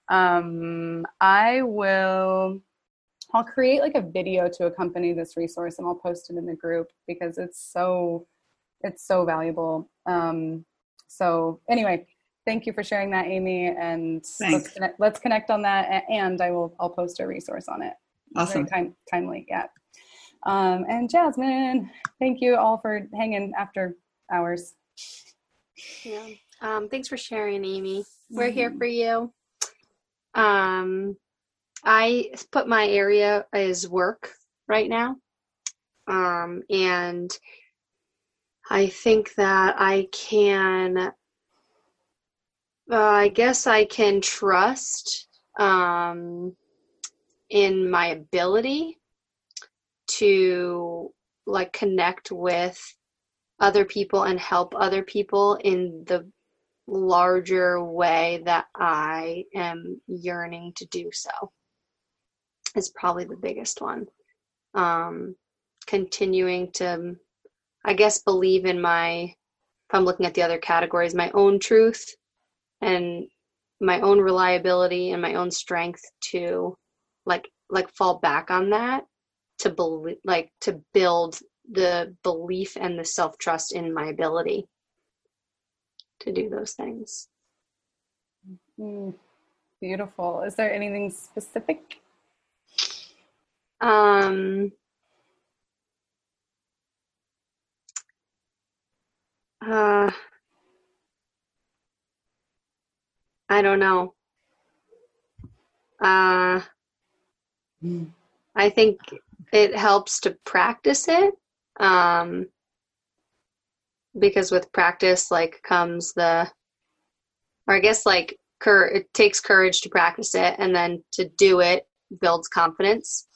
I'll create like a video to accompany this resource, and I'll post it in the group because it's so valuable. So anyway, thank you for sharing that, Amy. And let's connect on that. And I'll post a resource on it. Awesome. Very timely. Yeah. And Jasmine, thank you all for hanging after hours. Yeah. Thanks for sharing, Amy. We're here for you. I put my area as work right now. And I think that I guess I can trust in my ability to like connect with other people and help other people in the larger way that I am yearning to do so. Is probably the biggest one. Continuing to, I guess, believe in if I'm looking at the other categories, my own truth and my own reliability and my own strength to like fall back on that, to believe, like to build the belief and the self-trust in my ability to do those things. Beautiful. Is there anything specific? I don't know. I think it helps to practice it. Because with practice, like comes it takes courage to practice it, and then to do it builds confidence.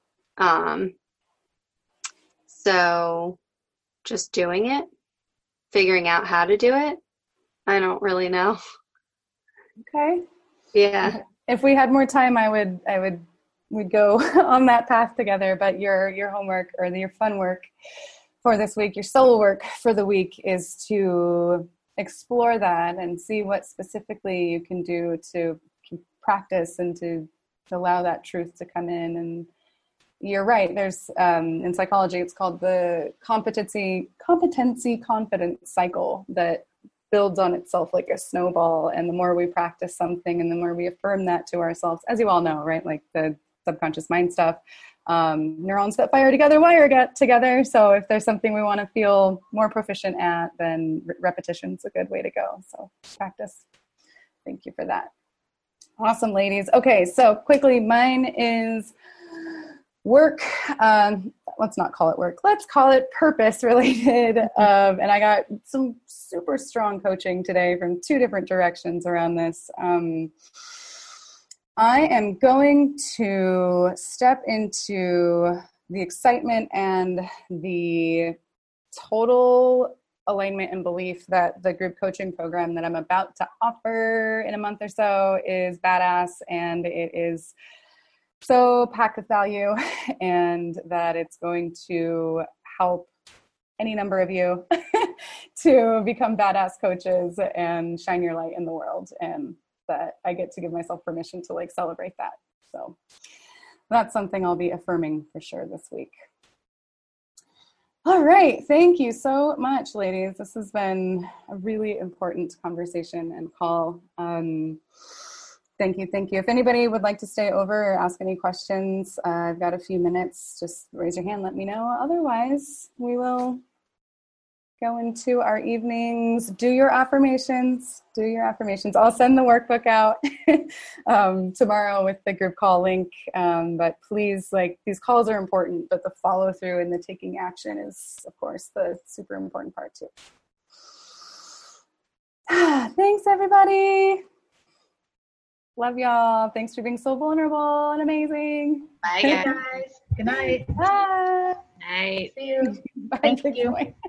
So just doing it, figuring out how to do it. I don't really know. Okay. Yeah. If we had more time, we'd go on that path together, but your homework or your fun work for this week, your soul work for the week is to explore that and see what specifically you can do to practice and to allow that truth to come in. And you're right. There's in psychology, it's called the competency confidence cycle that builds on itself like a snowball. And the more we practice something and the more we affirm that to ourselves, as you all know, right? Like the subconscious mind stuff, neurons that fire together wire together. So if there's something we want to feel more proficient at, then repetition's a good way to go. So practice. Thank you for that. Awesome, ladies. Okay, so quickly, mine is work. Let's not call it work. Let's call it purpose related. And I got some super strong coaching today from 2 different directions around this. I am going to step into the excitement and the total alignment and belief that the group coaching program that I'm about to offer in a month or so is badass, and it is so packed with value, and that it's going to help any number of you to become badass coaches and shine your light in the world, and that I get to give myself permission to like celebrate that. So that's something I'll be affirming for sure this week. All right. Thank you so much, ladies. This has been a really important conversation and call. Thank you. If anybody would like to stay over or ask any questions, I've got a few minutes. Just raise your hand, let me know. Otherwise, we will go into our evenings. Do your affirmations. I'll send the workbook out tomorrow with the group call link. But please, like, these calls are important, but the follow through and the taking action is, of course, the super important part too. Thanks, everybody. Love y'all. Thanks for being so vulnerable and amazing. Bye, guys. Good night. Bye. Night. See you. Bye. Thank you.